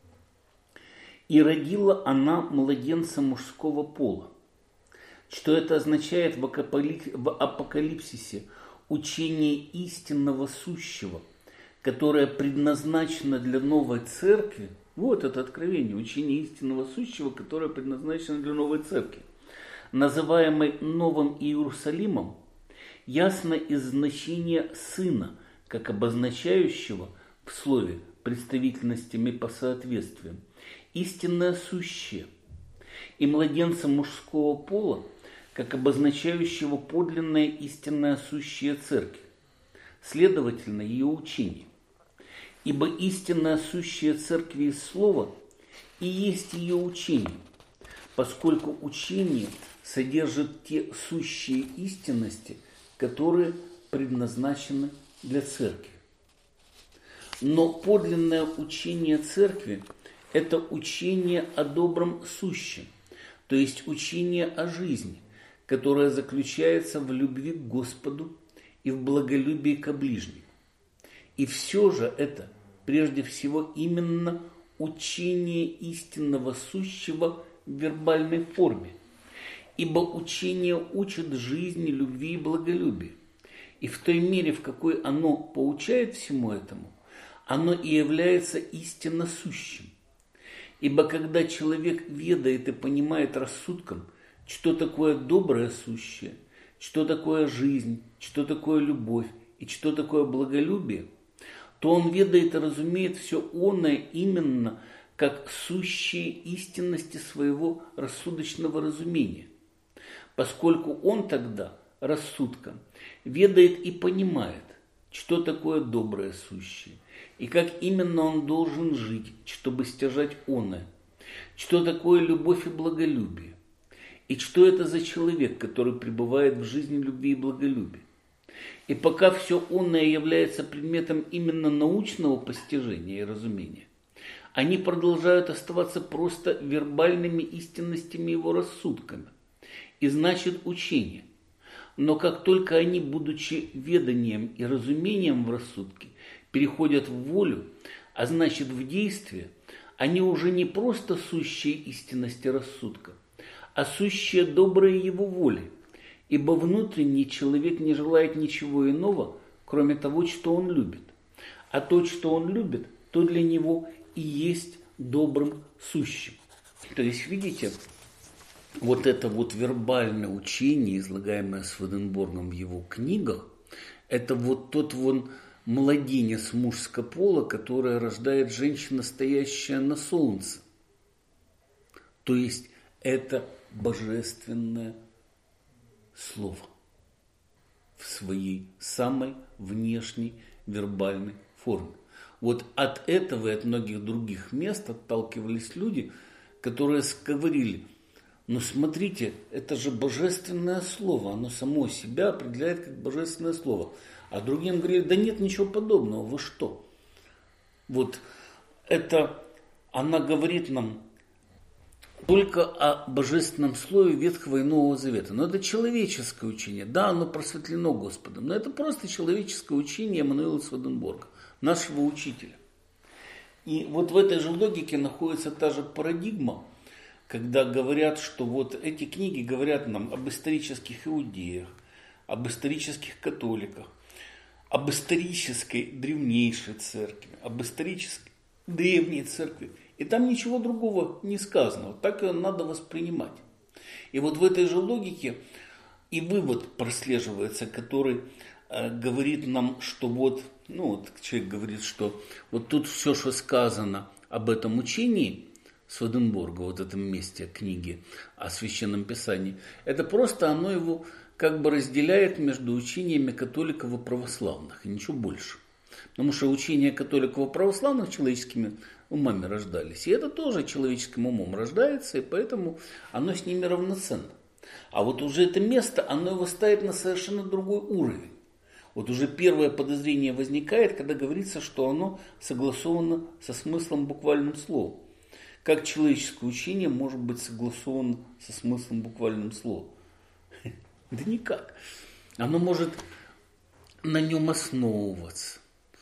«И родила она младенца мужского пола». Что это означает в Апокалипсисе? Учение истинного сущего, которое предназначено для новой церкви. Вот это откровение, учение истинного сущего, которое предназначено для новой церкви, называемой Новым Иерусалимом, ясно из значения сына, как обозначающего в слове представительностями по соответствиям истинное сущее, и младенца мужского пола, как обозначающего подлинное истинное сущее церкви, следовательно, ее учение. Ибо истинное сущее церкви из слова и есть ее учение, поскольку учение содержит те сущие истинности, которые предназначены для церкви. Но подлинное учение церкви – это учение о добром сущем, то есть учение о жизни, которое заключается в любви к Господу и в благолюбии ко ближнему. И все же это прежде всего именно учение истинного сущего в вербальной форме, ибо учение учит жизни, любви и благолюбию. И в той мере, в какой оно поучает всему этому, оно и является истинно сущим. Ибо когда человек ведает и понимает рассудком, что такое доброе сущее, что такое жизнь, что такое любовь и что такое благолюбие, то он ведает и разумеет все оное именно как сущие истинности своего рассудочного разумения, поскольку он тогда рассудком ведает и понимает, что такое доброе сущее, и как именно он должен жить, чтобы стяжать оное, что такое любовь и благолюбие, и что это за человек, который пребывает в жизни любви и благолюбия. И пока все оное является предметом именно научного постижения и разумения, они продолжают оставаться просто вербальными истинностями его рассудками, и значит учение. Но как только они, будучи веданием и разумением в рассудке, переходят в волю, а значит в действие, они уже не просто сущие истинности рассудка, а сущие добрые его воли, ибо внутренний человек не желает ничего иного, кроме того, что он любит. А то, что он любит, то для него и есть добрым сущим. То есть, видите, вот это вот вербальное учение, излагаемое Сведенборгом в его книгах, это вот тот вон младенец мужского пола, который рождает женщина, стоящая на солнце. То есть, это божественное слово в своей самой внешней вербальной форме. Вот от этого и от многих других мест отталкивались люди, которые говорили: ну смотрите, это же божественное слово, оно само себя определяет как божественное слово. А другим говорили: да нет ничего подобного, вы что? Вот это она говорит нам только о божественном слове Ветхого и Нового Завета. Но это человеческое учение. Да, оно просветлено Господом, но это просто человеческое учение Эммануила Сведенборга, нашего учителя. И вот в этой же логике находится та же парадигма, когда говорят, что вот эти книги говорят нам об исторических иудеях, об исторических католиках, об исторической древнейшей церкви, об исторической древней церкви. И там ничего другого не сказано. Вот так ее надо воспринимать. И вот в этой же логике и вывод прослеживается, который э, говорит нам, что вот, ну вот человек говорит, что вот тут все, что сказано об этом учении Сведенборга, вот этом месте книги о Священном Писании, это просто оно его как бы разделяет между учениями католиков и православных, и ничего больше. Потому что учения католиков и православных человеческими умами рождались. И это тоже человеческим умом рождается, и поэтому оно с ними равноценно. А вот уже это место, оно его ставит на совершенно другой уровень. Вот уже первое подозрение возникает, когда говорится, что оно согласовано со смыслом буквальным словом. Как человеческое учение может быть согласовано со смыслом буквальным словом? Да никак. Оно может на нем основываться.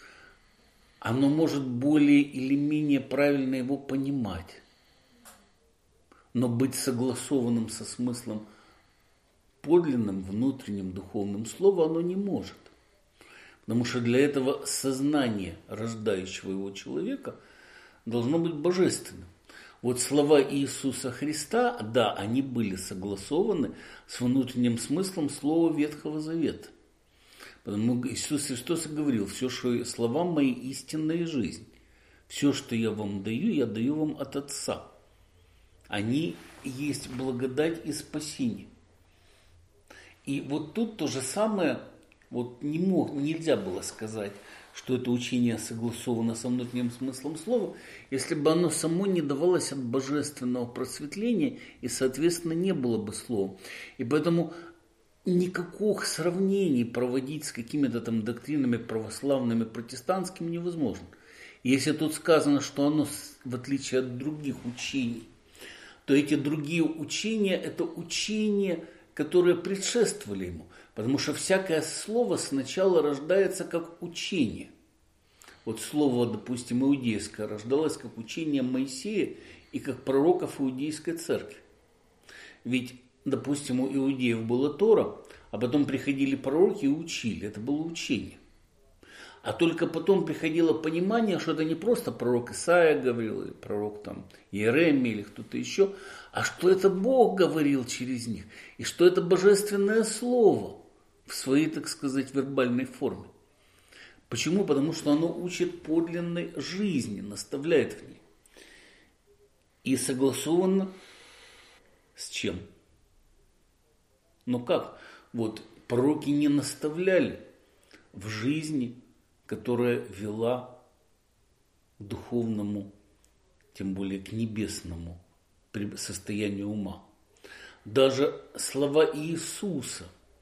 Оно может более или менее правильно его понимать. Но быть согласованным со смыслом подлинным, внутренним, духовным слова оно не может. Потому что для этого сознание рождающего его человека должно быть божественным. Вот слова Иисуса Христа, да, они были согласованы с внутренним смыслом слова Ветхого Завета. Потому что Иисус Христос говорил: все, что слова мои, истинная жизнь. Все, что я вам даю, я даю вам от Отца. Они есть благодать и спасение. И вот тут то же самое, вот не мог, нельзя было сказать, что это учение согласовано со внутренним смыслом слова, если бы оно само не давалось от божественного просветления и, соответственно, не было бы слова. И поэтому никаких сравнений проводить с какими-то там доктринами православными, протестантскими невозможно. Если тут сказано, что оно, в отличие от других учений, то эти другие учения – это учения, которые предшествовали ему. Потому что всякое слово сначала рождается как учение. Вот слово, допустим, иудейское рождалось как учение Моисея и как пророков иудейской церкви. Ведь, допустим, у иудеев была Тора, а потом приходили пророки и учили. Это было учение. А только потом приходило понимание, что это не просто пророк Исаия говорил, или пророк там Иеремия или кто-то еще, а что это Бог говорил через них, и что это божественное слово в своей, так сказать, вербальной форме. Почему? Потому что оно учит подлинной жизни, наставляет в ней. И согласовано с чем? Ну как? Вот пророки не наставляли в жизни, которая вела к духовному, тем более к небесному состоянию ума. Даже слова Иисуса,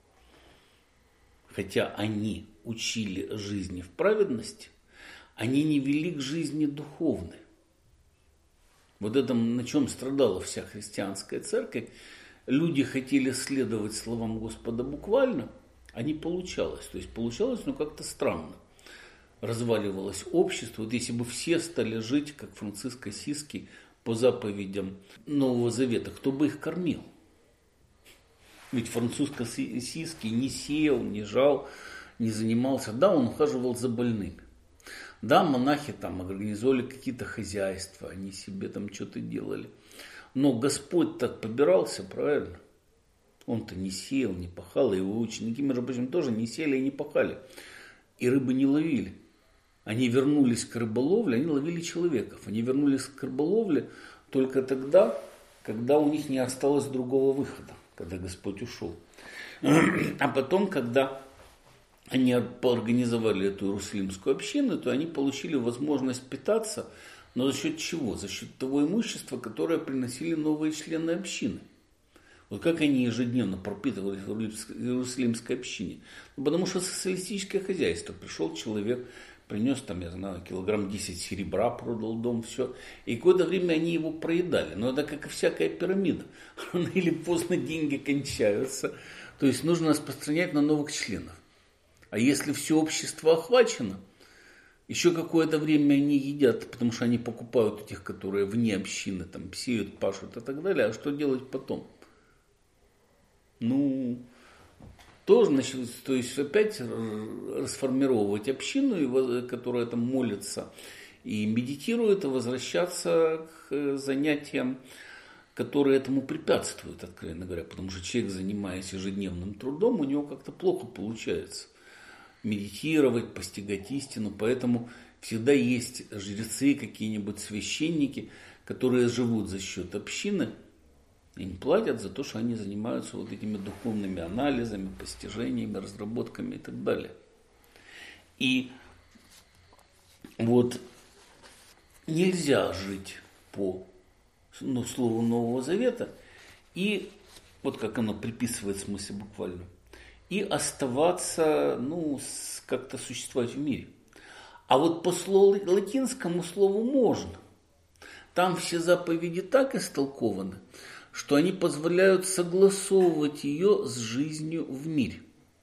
хотя они учили жизни в праведности, они не вели к жизни духовной. Вот это, на чем страдала вся христианская церковь, люди хотели следовать словам Господа буквально, а не получалось. То есть получалось, но как-то странно. Разваливалось общество. Вот если бы все стали жить, как Франциск Ассизский, по заповедям Нового Завета, кто бы их кормил? Ведь Франциск Ассизский не сеял, не жал, не занимался. Да, он ухаживал за больными. Да, монахи там организовали какие-то хозяйства, они себе там что-то делали. Но Господь так побирался, правильно? Он-то не сеял, не пахал, и его ученики, между прочим, тоже не сеяли и не пахали. И рыбы не ловили. Они вернулись к рыболовле, они ловили человеков. Они вернулись к рыболовле только тогда, когда у них не осталось другого выхода, когда Господь ушел. А потом, когда они организовали эту иерусалимскую общину, то они получили возможность питаться, но за счет чего? За счет того имущества, которое приносили новые члены общины. Вот как они ежедневно пропитывались в Иерусалимской общине? Ну, потому что социалистическое хозяйство. Пришел человек, принес там, я знаю, килограмм десять серебра, продал дом, все. И какое-то время они его проедали. Но это как и всякая пирамида. Рано или поздно деньги кончаются. То есть нужно распространять на новых членов. А если все общество охвачено, еще какое-то время они едят, потому что они покупают этих, которые вне общины, там, сеют, пашут и так далее. А что делать потом? Ну, тоже, значит, то есть опять расформировать общину, которая там молится и медитирует, и возвращаться к занятиям, которые этому препятствуют, откровенно говоря. Потому что человек, занимаясь ежедневным трудом, у него как-то плохо получается медитировать, постигать истину. Поэтому всегда есть жрецы, какие-нибудь священники, которые живут за счет общины. Им платят за то, что они занимаются вот этими духовными анализами, постижениями, разработками и так далее. И вот нельзя жить по ну, слову Нового Завета и, вот как оно приписывает в смысле буквально, и оставаться, ну, как-то существовать в мире. А вот по слову латинскому слову можно. Там все заповеди так истолкованы, что они позволяют согласовывать ее с жизнью в мире.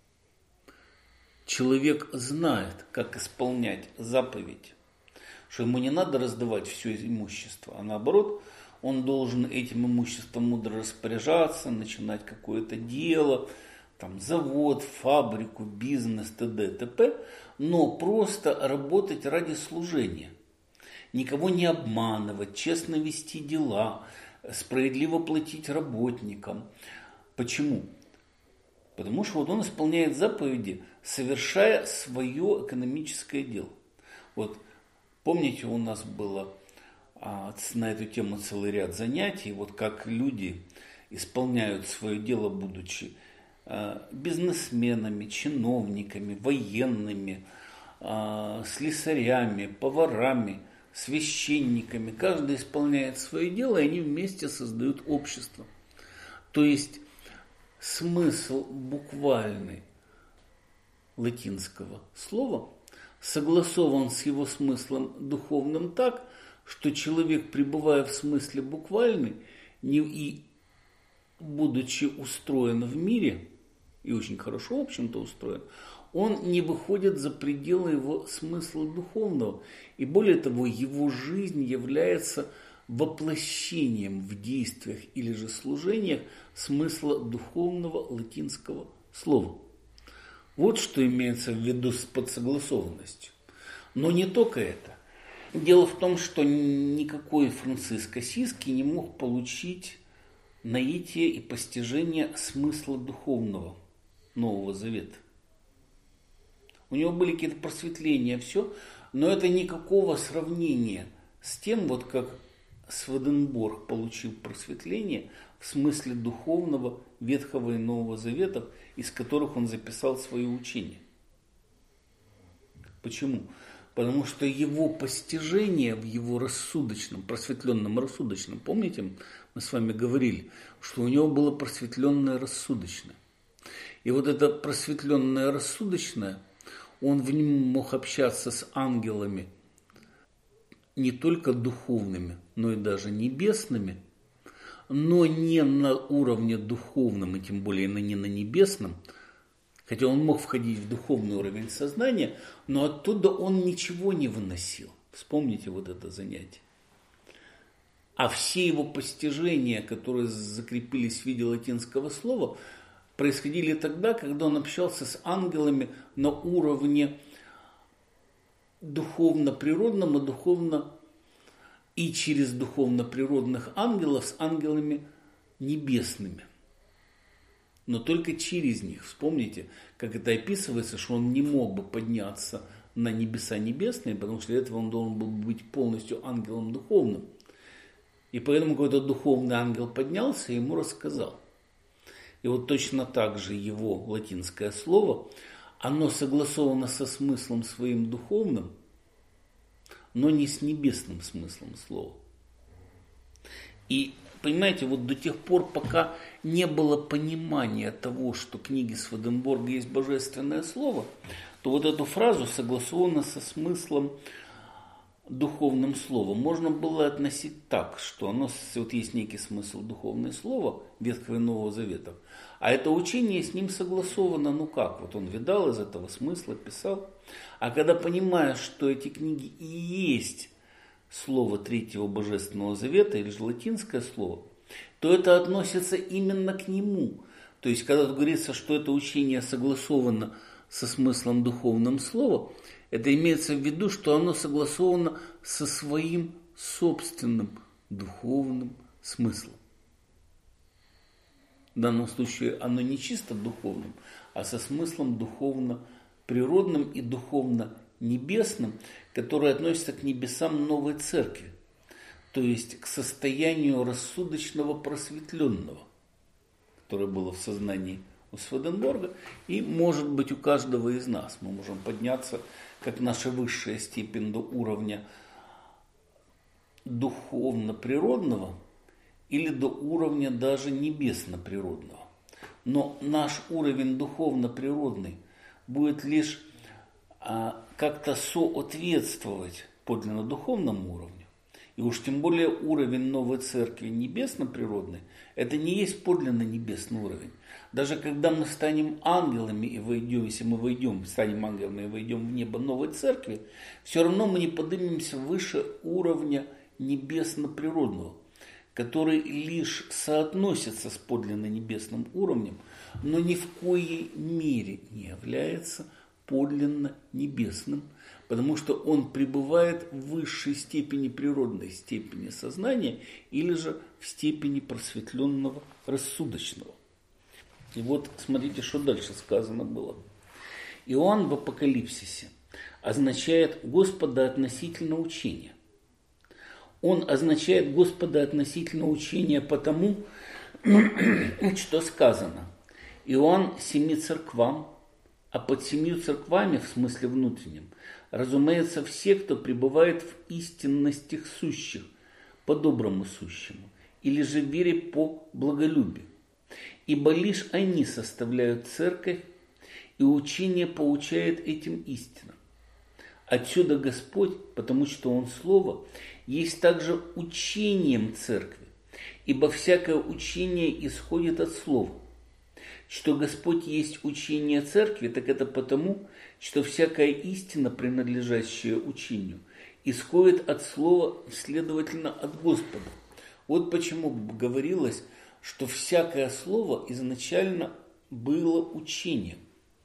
Человек знает, как исполнять заповедь, что ему не надо раздавать все имущество, а наоборот, он должен этим имуществом мудро распоряжаться, начинать какое-то дело, там, завод, фабрику, бизнес, т.д. т.п., но просто работать ради служения. Никого не обманывать, честно вести дела, справедливо платить работникам. Почему? Потому что вот он исполняет заповеди, совершая свое экономическое дело. Вот помните, у нас было а, на эту тему целый ряд занятий, вот как люди исполняют свое дело, будучи а, бизнесменами, чиновниками, военными, а, слесарями, поварами, священниками. Каждый исполняет свое дело, и они вместе создают общество. То есть смысл буквальный латинского слова согласован с его смыслом духовным так, что человек, пребывая в смысле буквальный, не, и будучи устроен в мире, и очень хорошо, в общем-то, устроен, он не выходит за пределы его смысла духовного. И более того, его жизнь является воплощением в действиях или же служениях смысла духовного латинского слова. Вот что имеется в виду под согласованностью. Но не только это. Дело в том, что никакой Франциск Ассизский не мог получить наитие и постижение смысла духовного Нового Завета. У него были какие-то просветления, все, но это никакого сравнения с тем, вот как Сведенборг получил просветление в смысле духовного Ветхого и Нового Заветов, из которых он записал свое учение. Почему? Потому что его постижение в его рассудочном, просветленном рассудочном, помните, мы с вами говорили, что у него было просветленное рассудочное. И вот это просветленное рассудочное, он в нем мог общаться с ангелами не только духовными, но и даже небесными, но не на уровне духовном, и тем более не на небесном, хотя он мог входить в духовный уровень сознания, но оттуда он ничего не выносил. Вспомните вот это занятие. А все его постижения, которые закрепились в виде латинского слова, происходили тогда, когда он общался с ангелами на уровне духовно-природном и духовно и через духовно-природных ангелов с ангелами небесными. Но только через них. Вспомните, как это описывается, что он не мог бы подняться на небеса небесные, потому что для этого он должен был быть полностью ангелом духовным. И поэтому какой-то духовный ангел поднялся и ему рассказал. И вот точно так же его латинское слово, оно согласовано со смыслом своим духовным, но не с небесным смыслом слова. И, понимаете, вот до тех пор, пока не было понимания того, что в книге Сведенборга есть божественное слово, то вот эту фразу согласовано со смыслом духовным словом можно было относить так, что оно, вот есть некий смысл духовное слово Ветхого и Нового Завета, а это учение с ним согласовано, ну как, вот он видал из этого смысла, писал. А когда понимаешь, что эти книги и есть слово Третьего Божественного Завета, или же латинское слово, то это относится именно к нему. То есть, когда говорится, что это учение согласовано со смыслом духовным слова, это имеется в виду, что оно согласовано со своим собственным духовным смыслом. В данном случае оно не чисто духовным, а со смыслом духовно-природным и духовно-небесным, который относится к небесам новой церкви, то есть к состоянию рассудочного просветленного, которое было в сознании у Сведенборга, и может быть у каждого из нас. Мы можем подняться как наша высшая степень до уровня духовно-природного или до уровня даже небесно-природного. Но наш уровень духовно-природный будет лишь а, как-то соответствовать подлинно духовному уровню. И уж тем более уровень новой церкви небесно-природный, это не есть подлинно небесный уровень. Даже когда мы станем ангелами и войдем, если мы войдем, станем ангелами и войдем в небо новой церкви, все равно мы не поднимемся выше уровня небесно-природного, который лишь соотносится с подлинно небесным уровнем, но ни в коей мере не является подлинно небесным, потому что он пребывает в высшей степени природной степени сознания или же в степени просветленного рассудочного. И вот смотрите, что дальше сказано было. Иоанн в Апокалипсисе означает Господа относительно учения. Он означает Господа относительно учения потому, что сказано: Иоанн семи церквам, а под семью церквами, в смысле внутреннем, разумеется, все, кто пребывает в истинностях сущих, по доброму сущему, или же вере по благолюбию. Ибо лишь они составляют церковь, и учение поучает этим истинам. Отсюда Господь, потому что Он Слово, есть также учением церкви, ибо всякое учение исходит от Слова. Что Господь есть учение церкви, так это потому, что всякая истина, принадлежащая учению, исходит от Слова, следовательно, от Господа. Вот почему говорилось, что всякое слово изначально было учением.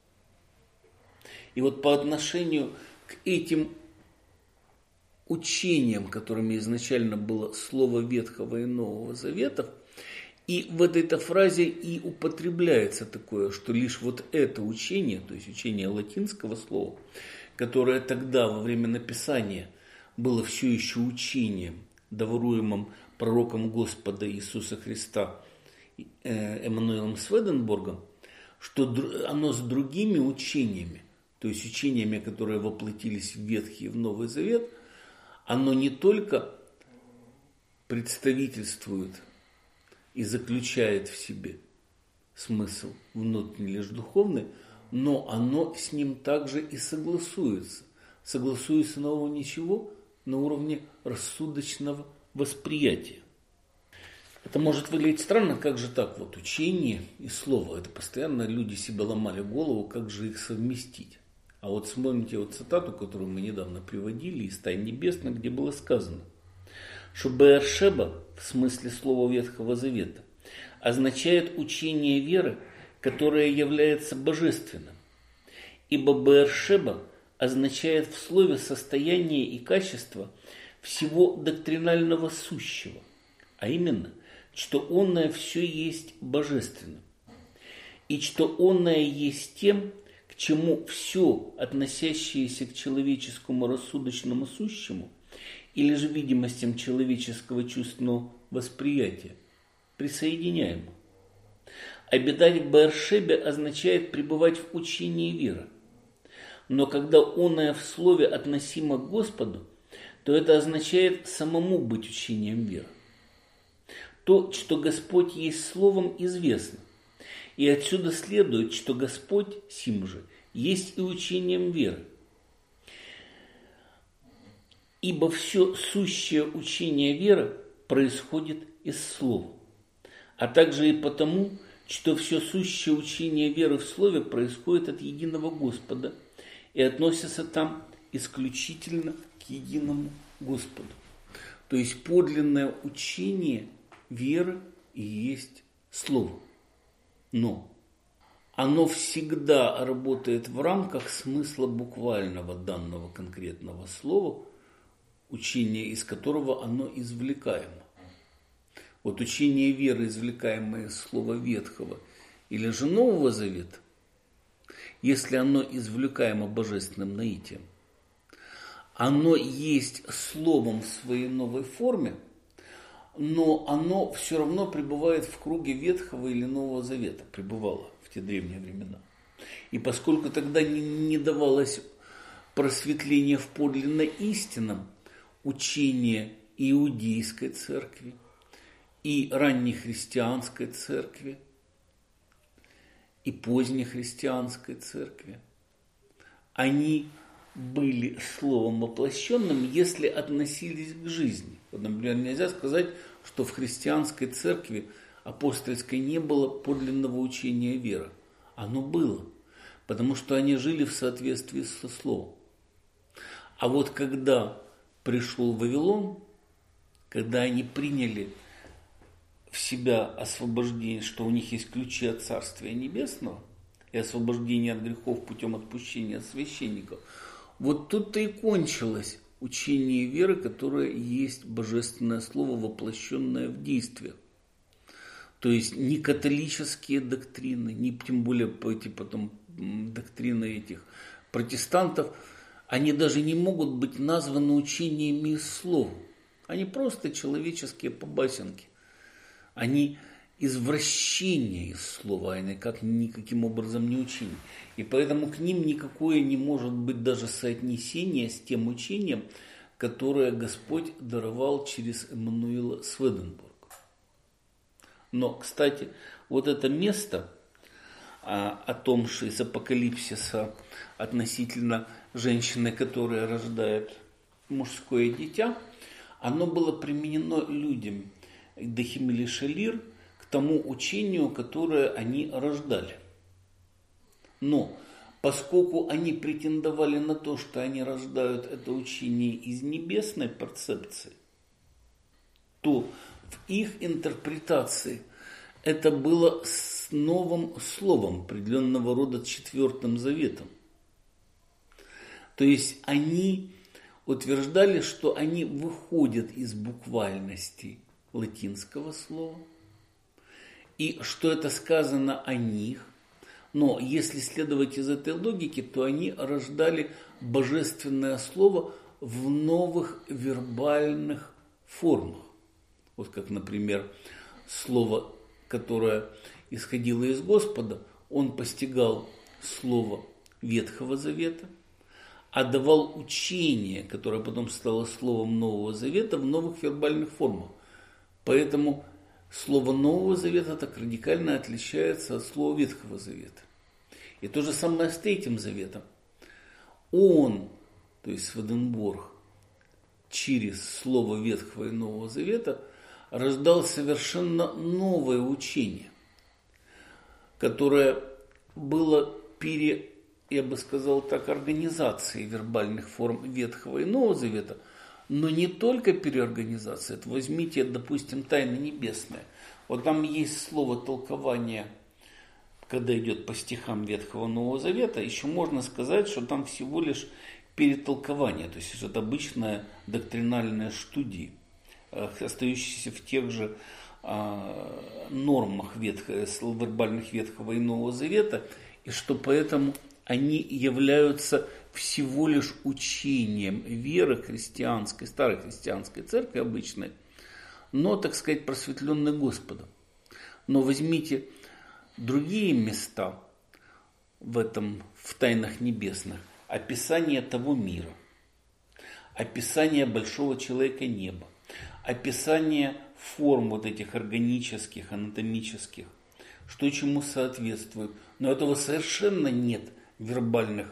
И вот по отношению к этим учениям, которыми изначально было слово Ветхого и Нового Завета, и в этой-то фразе и употребляется такое, что лишь вот это учение, то есть учение латинского слова, которое тогда во время написания было все еще учением, даруемым пророком Господа Иисуса Христа Эммануилом Сведенборгом, что оно с другими учениями, то есть учениями, которые воплотились в Ветхий и в Новый Завет, оно не только представительствует и заключает в себе смысл внутренний, лишь духовный, но оно с ним также и согласуется. Согласуется на уровне чего? На уровне рассудочного восприятия. Это может выглядеть странно, как же так, вот учение и слово, это постоянно люди себе ломали голову, как же их совместить. А вот вспомните вот цитату, которую мы недавно приводили из «Тайн небесных», где было сказано, что Беэр-Шеба, в смысле слова Ветхого Завета, означает учение веры, которое является божественным. Ибо Беэр-Шеба означает в слове состояние и качество всего доктринального сущего, а именно, что онное все есть божественно, и что онное есть тем, к чему все, относящееся к человеческому рассудочному сущему или же видимостям человеческого чувственного восприятия, присоединяемо. Обитать в Беэр-Шебе означает пребывать в учении веры. Но когда оное в слове относимо к Господу, то это означает самому быть учением веры. То, что Господь есть словом, известно. И отсюда следует, что Господь сим же есть и учением веры. Ибо все сущее учение веры происходит из слова. А также и потому, что все сущее учение веры в слове происходит от единого Господа и относится там исключительно к единому Господу. То есть подлинное учение веры и есть слово. Но оно всегда работает в рамках смысла буквального данного конкретного слова, учение из которого оно извлекаемо. Вот учение веры, извлекаемое из слова Ветхого или же Нового Завета, если оно извлекаемо божественным наитием, оно есть словом в своей новой форме, но оно все равно пребывает в круге Ветхого или Нового Завета, пребывало в те древние времена. И поскольку тогда не, не давалось просветление в подлинно истинном учении иудейской церкви и раннехристианской церкви, и позднехристианской церкви, они были словом воплощенным, если относились к жизни. Вот, например, нельзя сказать, что в христианской церкви апостольской не было подлинного учения веры. Оно было, потому что они жили в соответствии со словом. А вот когда пришел Вавилон, когда они приняли в себя освобождение, что у них есть ключи от Царствия Небесного и освобождение от грехов путем отпущения священников, вот тут-то и кончилось учение веры, которое есть божественное слово, воплощенное в действие. То есть не католические доктрины, не тем более эти потом доктрины этих протестантов, они даже не могут быть названы учениями из слова. Они просто человеческие побасенки. Они извращение из слова, они как никаким образом не учение. И поэтому к ним никакое не может быть даже соотнесение с тем учением, которое Господь даровал через Эммануила Сведенборг. Но, кстати, вот это место а, о том, что из апокалипсиса относительно женщины, которая рождает мужское дитя, оно было применено людям Дахим и Шалир к тому учению, которое они рождали. Но поскольку они претендовали на то, что они рождают это учение из небесной перцепции, то в их интерпретации это было с новым словом, определенного рода четвертым заветом. То есть они утверждали, что они выходят из буквальности латинского слова, и что это сказано о них. Но если следовать из этой логики, то они рождали божественное слово в новых вербальных формах. Вот как, например, слово, которое исходило из Господа, он постигал слово Ветхого Завета, а давал учение, которое потом стало словом Нового Завета, в новых вербальных формах. Поэтому слово Нового Завета так радикально отличается от слова Ветхого Завета. И то же самое с Третьим Заветом. Он, то есть Сведенборг, через слово Ветхого и Нового Завета рождалось совершенно новое учение, которое было пере, я бы сказал так, организацией вербальных форм Ветхого и Нового Завета, но не только переорганизация. Это возьмите, допустим, Тайны Небесные. Вот там есть слово толкование, когда идет по стихам Ветхого и Нового Завета, еще можно сказать, что там всего лишь перетолкование, то есть это обычная доктринальная студия, остающаяся в тех же а, нормах ветхого, вербальных Ветхого и Нового Завета, и что поэтому они являются всего лишь учением веры христианской, старой христианской церкви обычной, но, так сказать, просветленной Господом. Но возьмите другие места в этом, в Тайнах Небесных, описание того мира, описание большого человека неба, описание форм вот этих органических, анатомических, что чему соответствует. Но этого совершенно нет в вербальных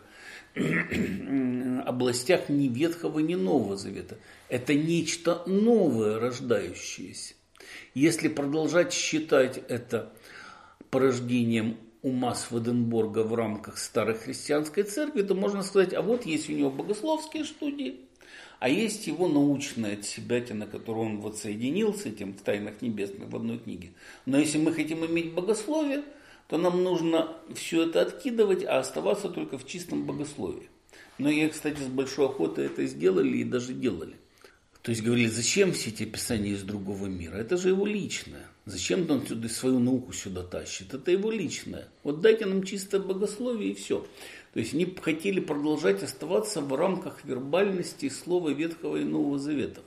областях ни Ветхого, ни Нового Завета. Это нечто новое, рождающееся. Если продолжать считать это порождением ума Сведенборга в рамках старой христианской церкви, то можно сказать, а вот есть у него богословские студии, а есть его научная отсебятина, которую он вот соединил с этим в Тайнах Небесных в одной книге. Но если мы хотим иметь богословие, то нам нужно все это откидывать, а оставаться только в чистом богословии. Многие, кстати, с большой охотой это сделали и даже делали. То есть говорили, зачем все эти описания из другого мира? Это же его личное. Зачем он сюда свою науку сюда тащит? Это его личное. Вот дайте нам чистое богословие и все. То есть они хотели продолжать оставаться в рамках вербальности слова Ветхого и Нового Завета.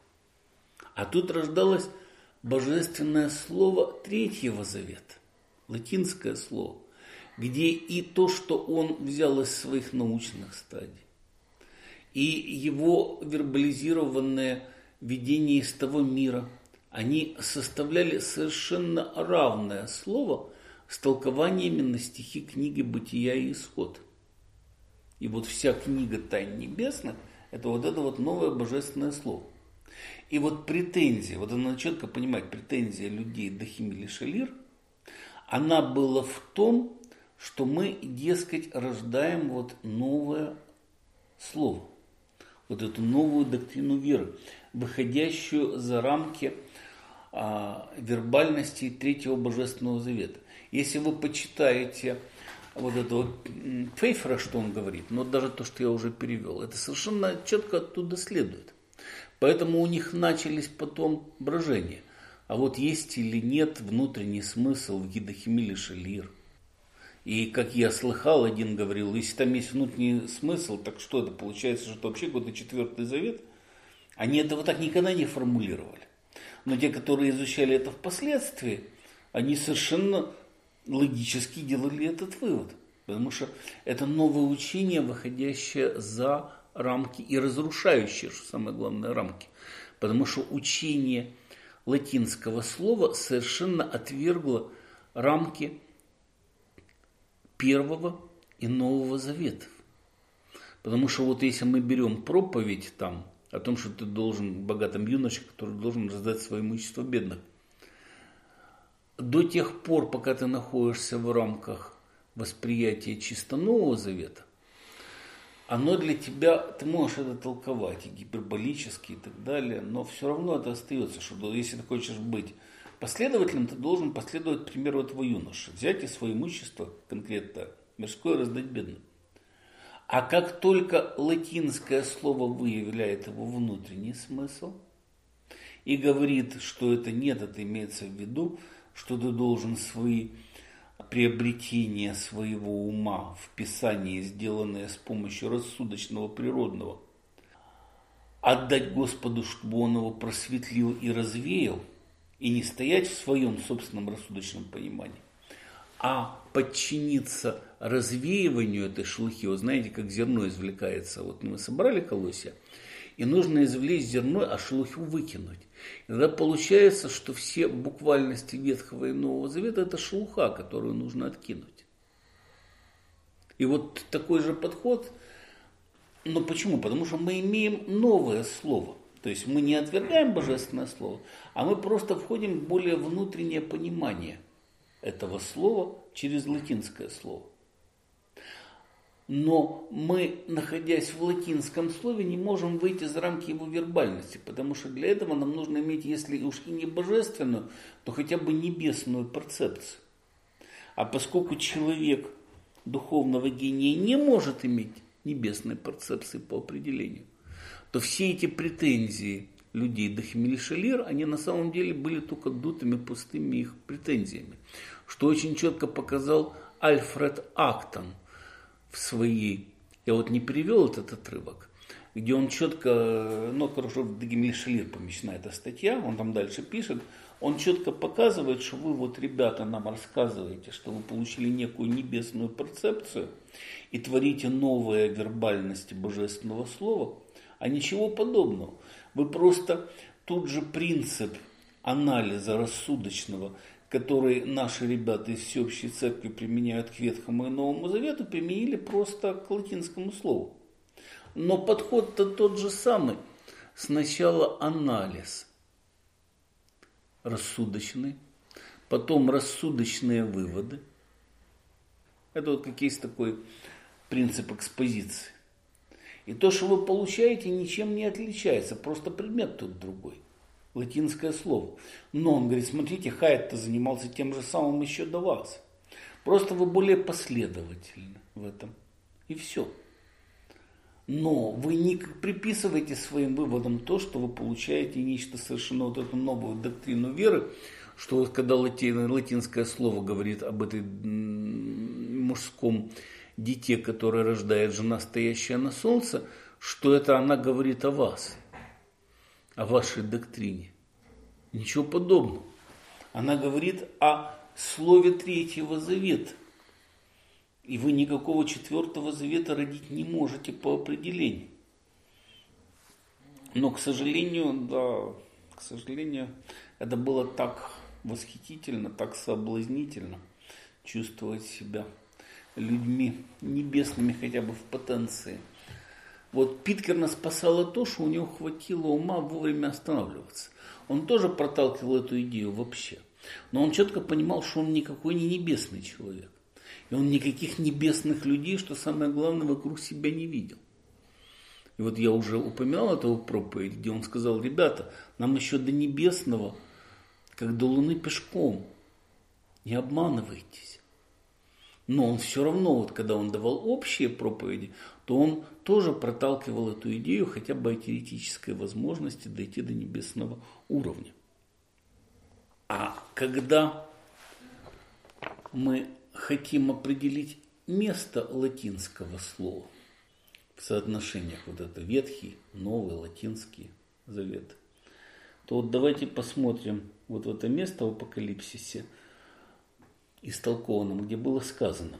А тут рождалось божественное слово Третьего Завета. Латинское слово, где и то, что он взял из своих научных стадий, и его вербализированное видение из того мира, они составляли совершенно равное слово с толкованиями на стихи книги «Бытия» и «Исход». И вот вся книга «Тайн Небесных» – это вот это вот новое божественное слово. И вот претензия, вот она четко понимает, претензия людей Дахим или Шалир, она была в том, что мы, дескать, рождаем вот новое слово, вот эту новую доктрину веры, выходящую за рамки а, вербальности Третьего Божественного Завета. Если вы почитаете вот этого Пфейфера, что он говорит, но даже то, что я уже перевел, это совершенно четко оттуда следует. Поэтому у них начались потом брожения. А вот есть или нет внутренний смысл в Гидахим Шалир. И как я слыхал, один говорил, если там есть внутренний смысл, так что это получается, что это вообще какой-то четвертый завет? Они этого так никогда не формулировали. Но те, которые изучали это впоследствии, они совершенно логически делали этот вывод. Потому что это новое учение, выходящее за рамки и разрушающее, что самое главное, рамки. Потому что учение латинского слова совершенно отвергло рамки Первого и Нового Заветов. Потому что вот если мы берем проповедь там о том, что ты должен, богатым юноше, который должен раздать свое имущество бедным, до тех пор, пока ты находишься в рамках восприятия чисто Нового Завета, оно для тебя, ты можешь это толковать и гиперболически и так далее, но все равно это остается, что если ты хочешь быть последователем, ты должен последовать примеру этого юноши, взять и свое имущество, конкретно мирское, раздать бедным. А как только латинское слово выявляет его внутренний смысл и говорит, что это нет, это имеется в виду, что ты должен свои приобретения своего ума в Писании, сделанное с помощью рассудочного природного, отдать Господу, чтобы Он его просветлил и развеял, и не стоять в своем собственном рассудочном понимании, а подчиниться развеиванию этой шелухи. Вы знаете, как зерно извлекается. Вот мы собрали колосья, и нужно извлечь зерно, а шелуху выкинуть. И тогда получается, что все буквальности Ветхого и Нового Завета – это шелуха, которую нужно откинуть. И вот такой же подход. Но почему? Потому что мы имеем новое слово. То есть мы не отвергаем божественное слово, а мы просто входим в более внутреннее понимание этого слова через латинское слово. Но мы, находясь в латинском слове, не можем выйти за рамки его вербальности, потому что для этого нам нужно иметь, если уж и не божественную, то хотя бы небесную перцепцию. А поскольку человек духовного гения не может иметь небесной перцепции по определению, то все эти претензии людей до Хмель-Шеллер, они на самом деле были только дутыми пустыми их претензиями, что очень четко показал Альфред Актон в своей, я вот не перевел этот отрывок, где он четко, ну, хорошо, в Хмель-Шеллер помещена эта статья, он там дальше пишет, он четко показывает, что вы вот, ребята, нам рассказываете, что вы получили некую небесную перцепцию и творите новые вербальности божественного слова, а ничего подобного. Вы просто тот же принцип анализа рассудочного, который наши ребята из всеобщей церкви применяют к Ветхому и Новому Завету, применили просто к латинскому слову. Но подход-то тот же самый. Сначала анализ рассудочный, потом рассудочные выводы. Это вот как есть такой принцип экспозиции. И то, что вы получаете, ничем не отличается, просто предмет тут другой. Латинское слово. Но он говорит, смотрите, Хайд-то занимался тем же самым еще до вас. Просто вы более последовательны в этом. И все. Но вы не приписываете своим выводам то, что вы получаете нечто совершенно вот эту новую доктрину веры, что вот когда латинское слово говорит об этой мужском дите, которое рождает жена, стоящая на солнце, что это она говорит о вас, о вашей доктрине. Ничего подобного. Она говорит о слове Третьего Завета. И вы никакого Четвертого Завета родить не можете по определению. Но, к сожалению, да, к сожалению, это было так восхитительно, так соблазнительно чувствовать себя людьми небесными хотя бы в потенции. Вот Питкерна спасало то, что у него хватило ума вовремя останавливаться. Он тоже проталкивал эту идею вообще. Но он четко понимал, что он никакой не небесный человек. И он никаких небесных людей, что самое главное, вокруг себя не видел. И вот я уже упоминал этого проповедь, где он сказал, ребята, нам еще до небесного, как до луны пешком. Не обманывайтесь. Но он все равно, вот когда он давал общие проповеди, то он тоже проталкивал эту идею хотя бы о теоретической возможности дойти до небесного уровня. А когда мы хотим определить место латинского слова в соотношениях вот это Ветхий, Новый, Латинский Завет, то вот давайте посмотрим вот в это место в Апокалипсисе истолкованном, где было сказано: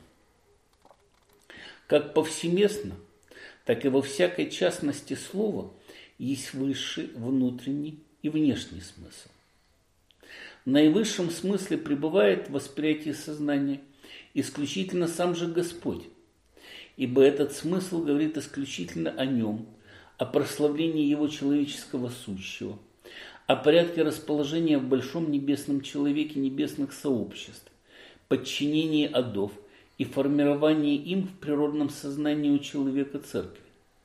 как повсеместно, так и во всякой частности слова есть высший, внутренний и внешний смысл. В наивысшем смысле пребывает в восприятии сознания исключительно сам же Господь, ибо этот смысл говорит исключительно о Нем, о прославлении Его человеческого сущего, о порядке расположения в большом небесном человеке небесных сообществ, подчинении адов и формировании им в природном сознании у человека церкви.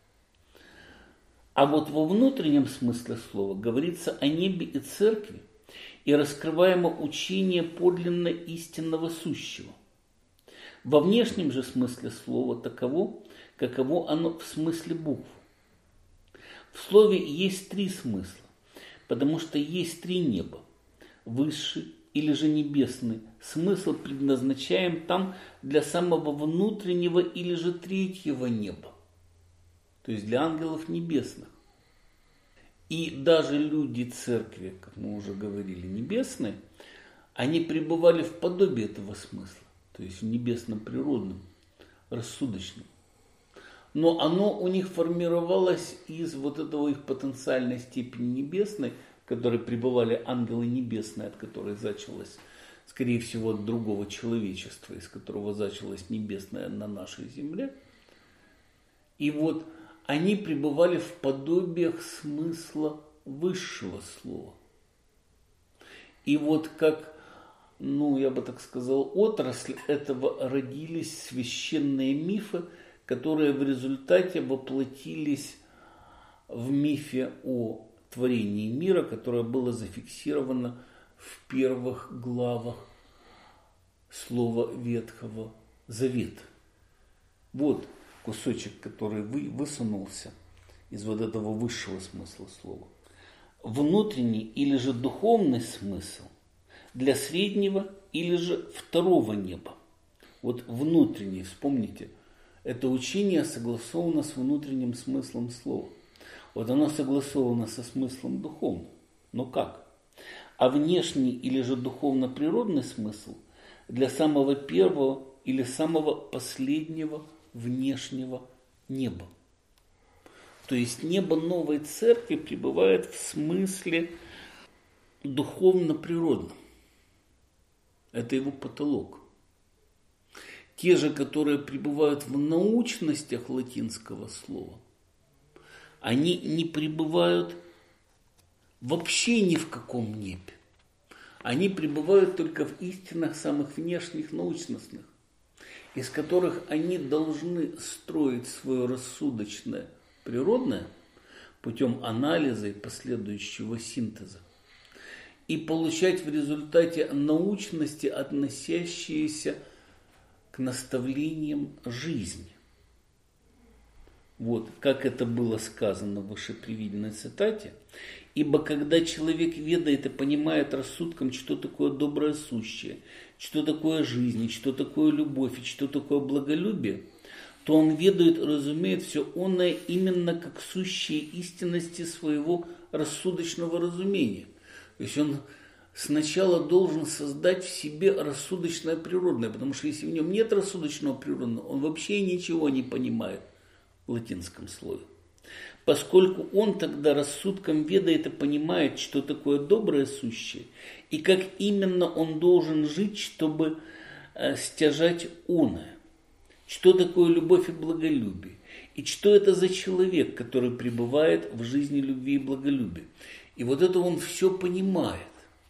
А вот во внутреннем смысле слова говорится о небе и церкви и раскрываемо учение подлинно истинного сущего. Во внешнем же смысле слова таково, каково оно в смысле букв. В слове есть три смысла, потому что есть три неба. Высший или же небесный смысл предназначаем там для самого внутреннего или же третьего неба, то есть для ангелов небесных. И даже люди церкви, как мы уже говорили, небесные, они пребывали в подобии этого смысла, то есть в небесном природном, рассудочном. Но оно у них формировалось из вот этого их потенциальной степени небесной, в которой пребывали ангелы небесные, от которой зачалось, скорее всего, от другого человечества, из которого зачалось небесное на нашей земле. И вот они пребывали в подобиях смысла высшего слова. И вот как, ну, я бы так сказал, отрасль этого родились священные мифы, которые в результате воплотились в мифе о творении мира, которое было зафиксировано в первых главах слова Ветхого Завета. Вот кусочек, который вы, высунулся из вот этого высшего смысла слова. Внутренний или же духовный смысл для среднего или же второго неба. Вот внутренний, вспомните, это учение согласовано с внутренним смыслом слова. Вот оно согласовано со смыслом духовным. Но как? А внешний или же духовно-природный смысл для самого первого или самого последнего внешнего неба. То есть небо новой церкви пребывает в смысле духовно-природном. Это его потолок. Те же, которые пребывают в научностях латинского слова, они не пребывают вообще ни в каком небе. Они пребывают только в истинах самых внешних научностных, из которых они должны строить свое рассудочное природное путем анализа и последующего синтеза и получать в результате научности, относящиеся к наставлениям жизни. Вот, как это было сказано в вышеприведенной цитате. «Ибо когда человек ведает и понимает рассудком, что такое доброе сущее, что такое жизнь, что такое любовь и что такое благолюбие, то он ведает и разумеет все оное именно как сущие истинности своего рассудочного разумения». То есть он сначала должен создать в себе рассудочное природное, потому что если в нем нет рассудочного природного, он вообще ничего не понимает в латинском слове. Поскольку он тогда рассудком ведает и понимает, что такое доброе сущее, и как именно он должен жить, чтобы э, стяжать оное, что такое любовь и благолюбие, и что это за человек, который пребывает в жизни любви и благолюбия. И вот это он все понимает.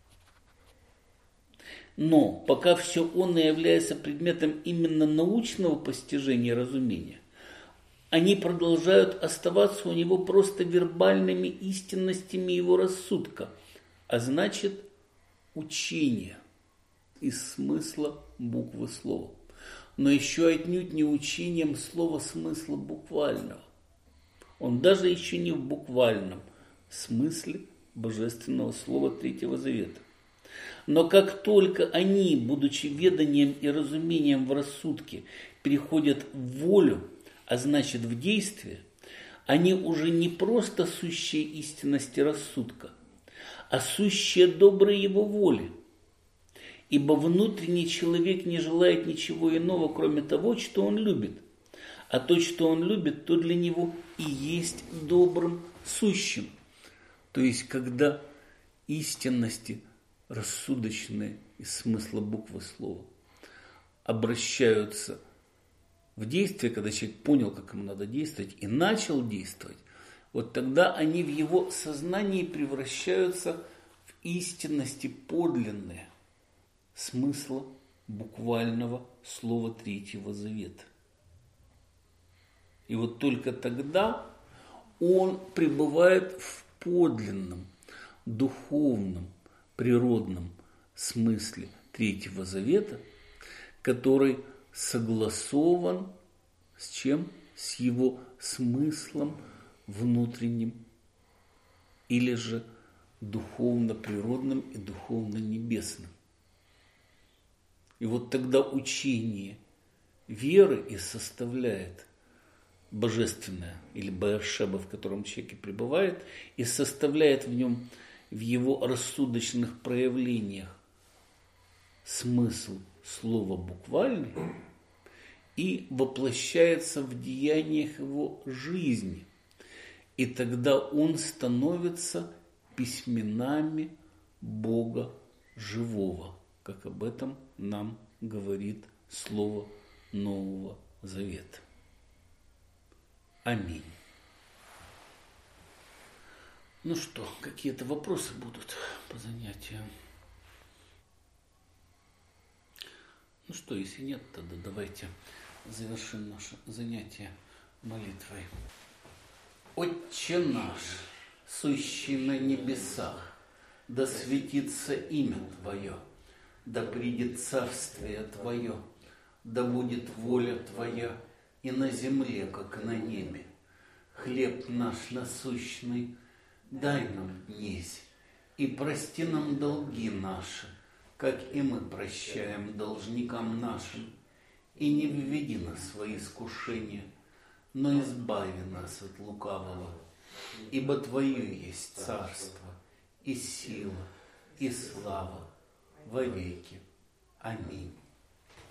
Но пока все оно является предметом именно научного постижения и разумения, они продолжают оставаться у него просто вербальными истинностями его рассудка, а значит, учения из смысла буквы слова. Но еще отнюдь не учением слова смысла буквального. Он даже еще не в буквальном смысле божественного слова Третьего Завета. Но как только они, будучи веданием и разумением в рассудке, переходят в волю, а значит в действие, они уже не просто сущие истинности рассудка, а сущие добрые его воли. Ибо внутренний человек не желает ничего иного, кроме того, что он любит. А то, что он любит, то для него и есть добрым сущим. То есть, когда истинности рассудочные из смысла буквы слова обращаются в действие, когда человек понял, как ему надо действовать, и начал действовать, вот тогда они в его сознании превращаются в истинности подлинные смысла буквального слова Третьего Завета. И вот только тогда он пребывает в подлинном, духовном, природном смысле Третьего Завета, который согласован с чем? С его смыслом внутренним или же духовно-природным и духовно-небесным. И вот тогда учение веры и составляет божественное, или Беэр-Шеба, в котором человек и пребывает, и составляет в нем, в его рассудочных проявлениях, смысл слова буквальный и воплощается в деяниях его жизни. И тогда он становится письменами Бога живого, как об этом нам говорит слово Нового Завета. Аминь. Ну что, какие-то вопросы будут по занятиям? Ну что, если нет, тогда давайте завершим наше занятие молитвой. Отче наш, сущий на небесах, да светится имя Твое, да придет царствие Твое, да будет воля Твоя и на земле, как и на небе. Хлеб наш насущный дай нам днесь, и прости нам долги наши, как и мы прощаем должникам нашим. И не введи нас в свои искушения, но избави нас от лукавого. Ибо Твое есть царство, и сила, и слава во веки. Аминь.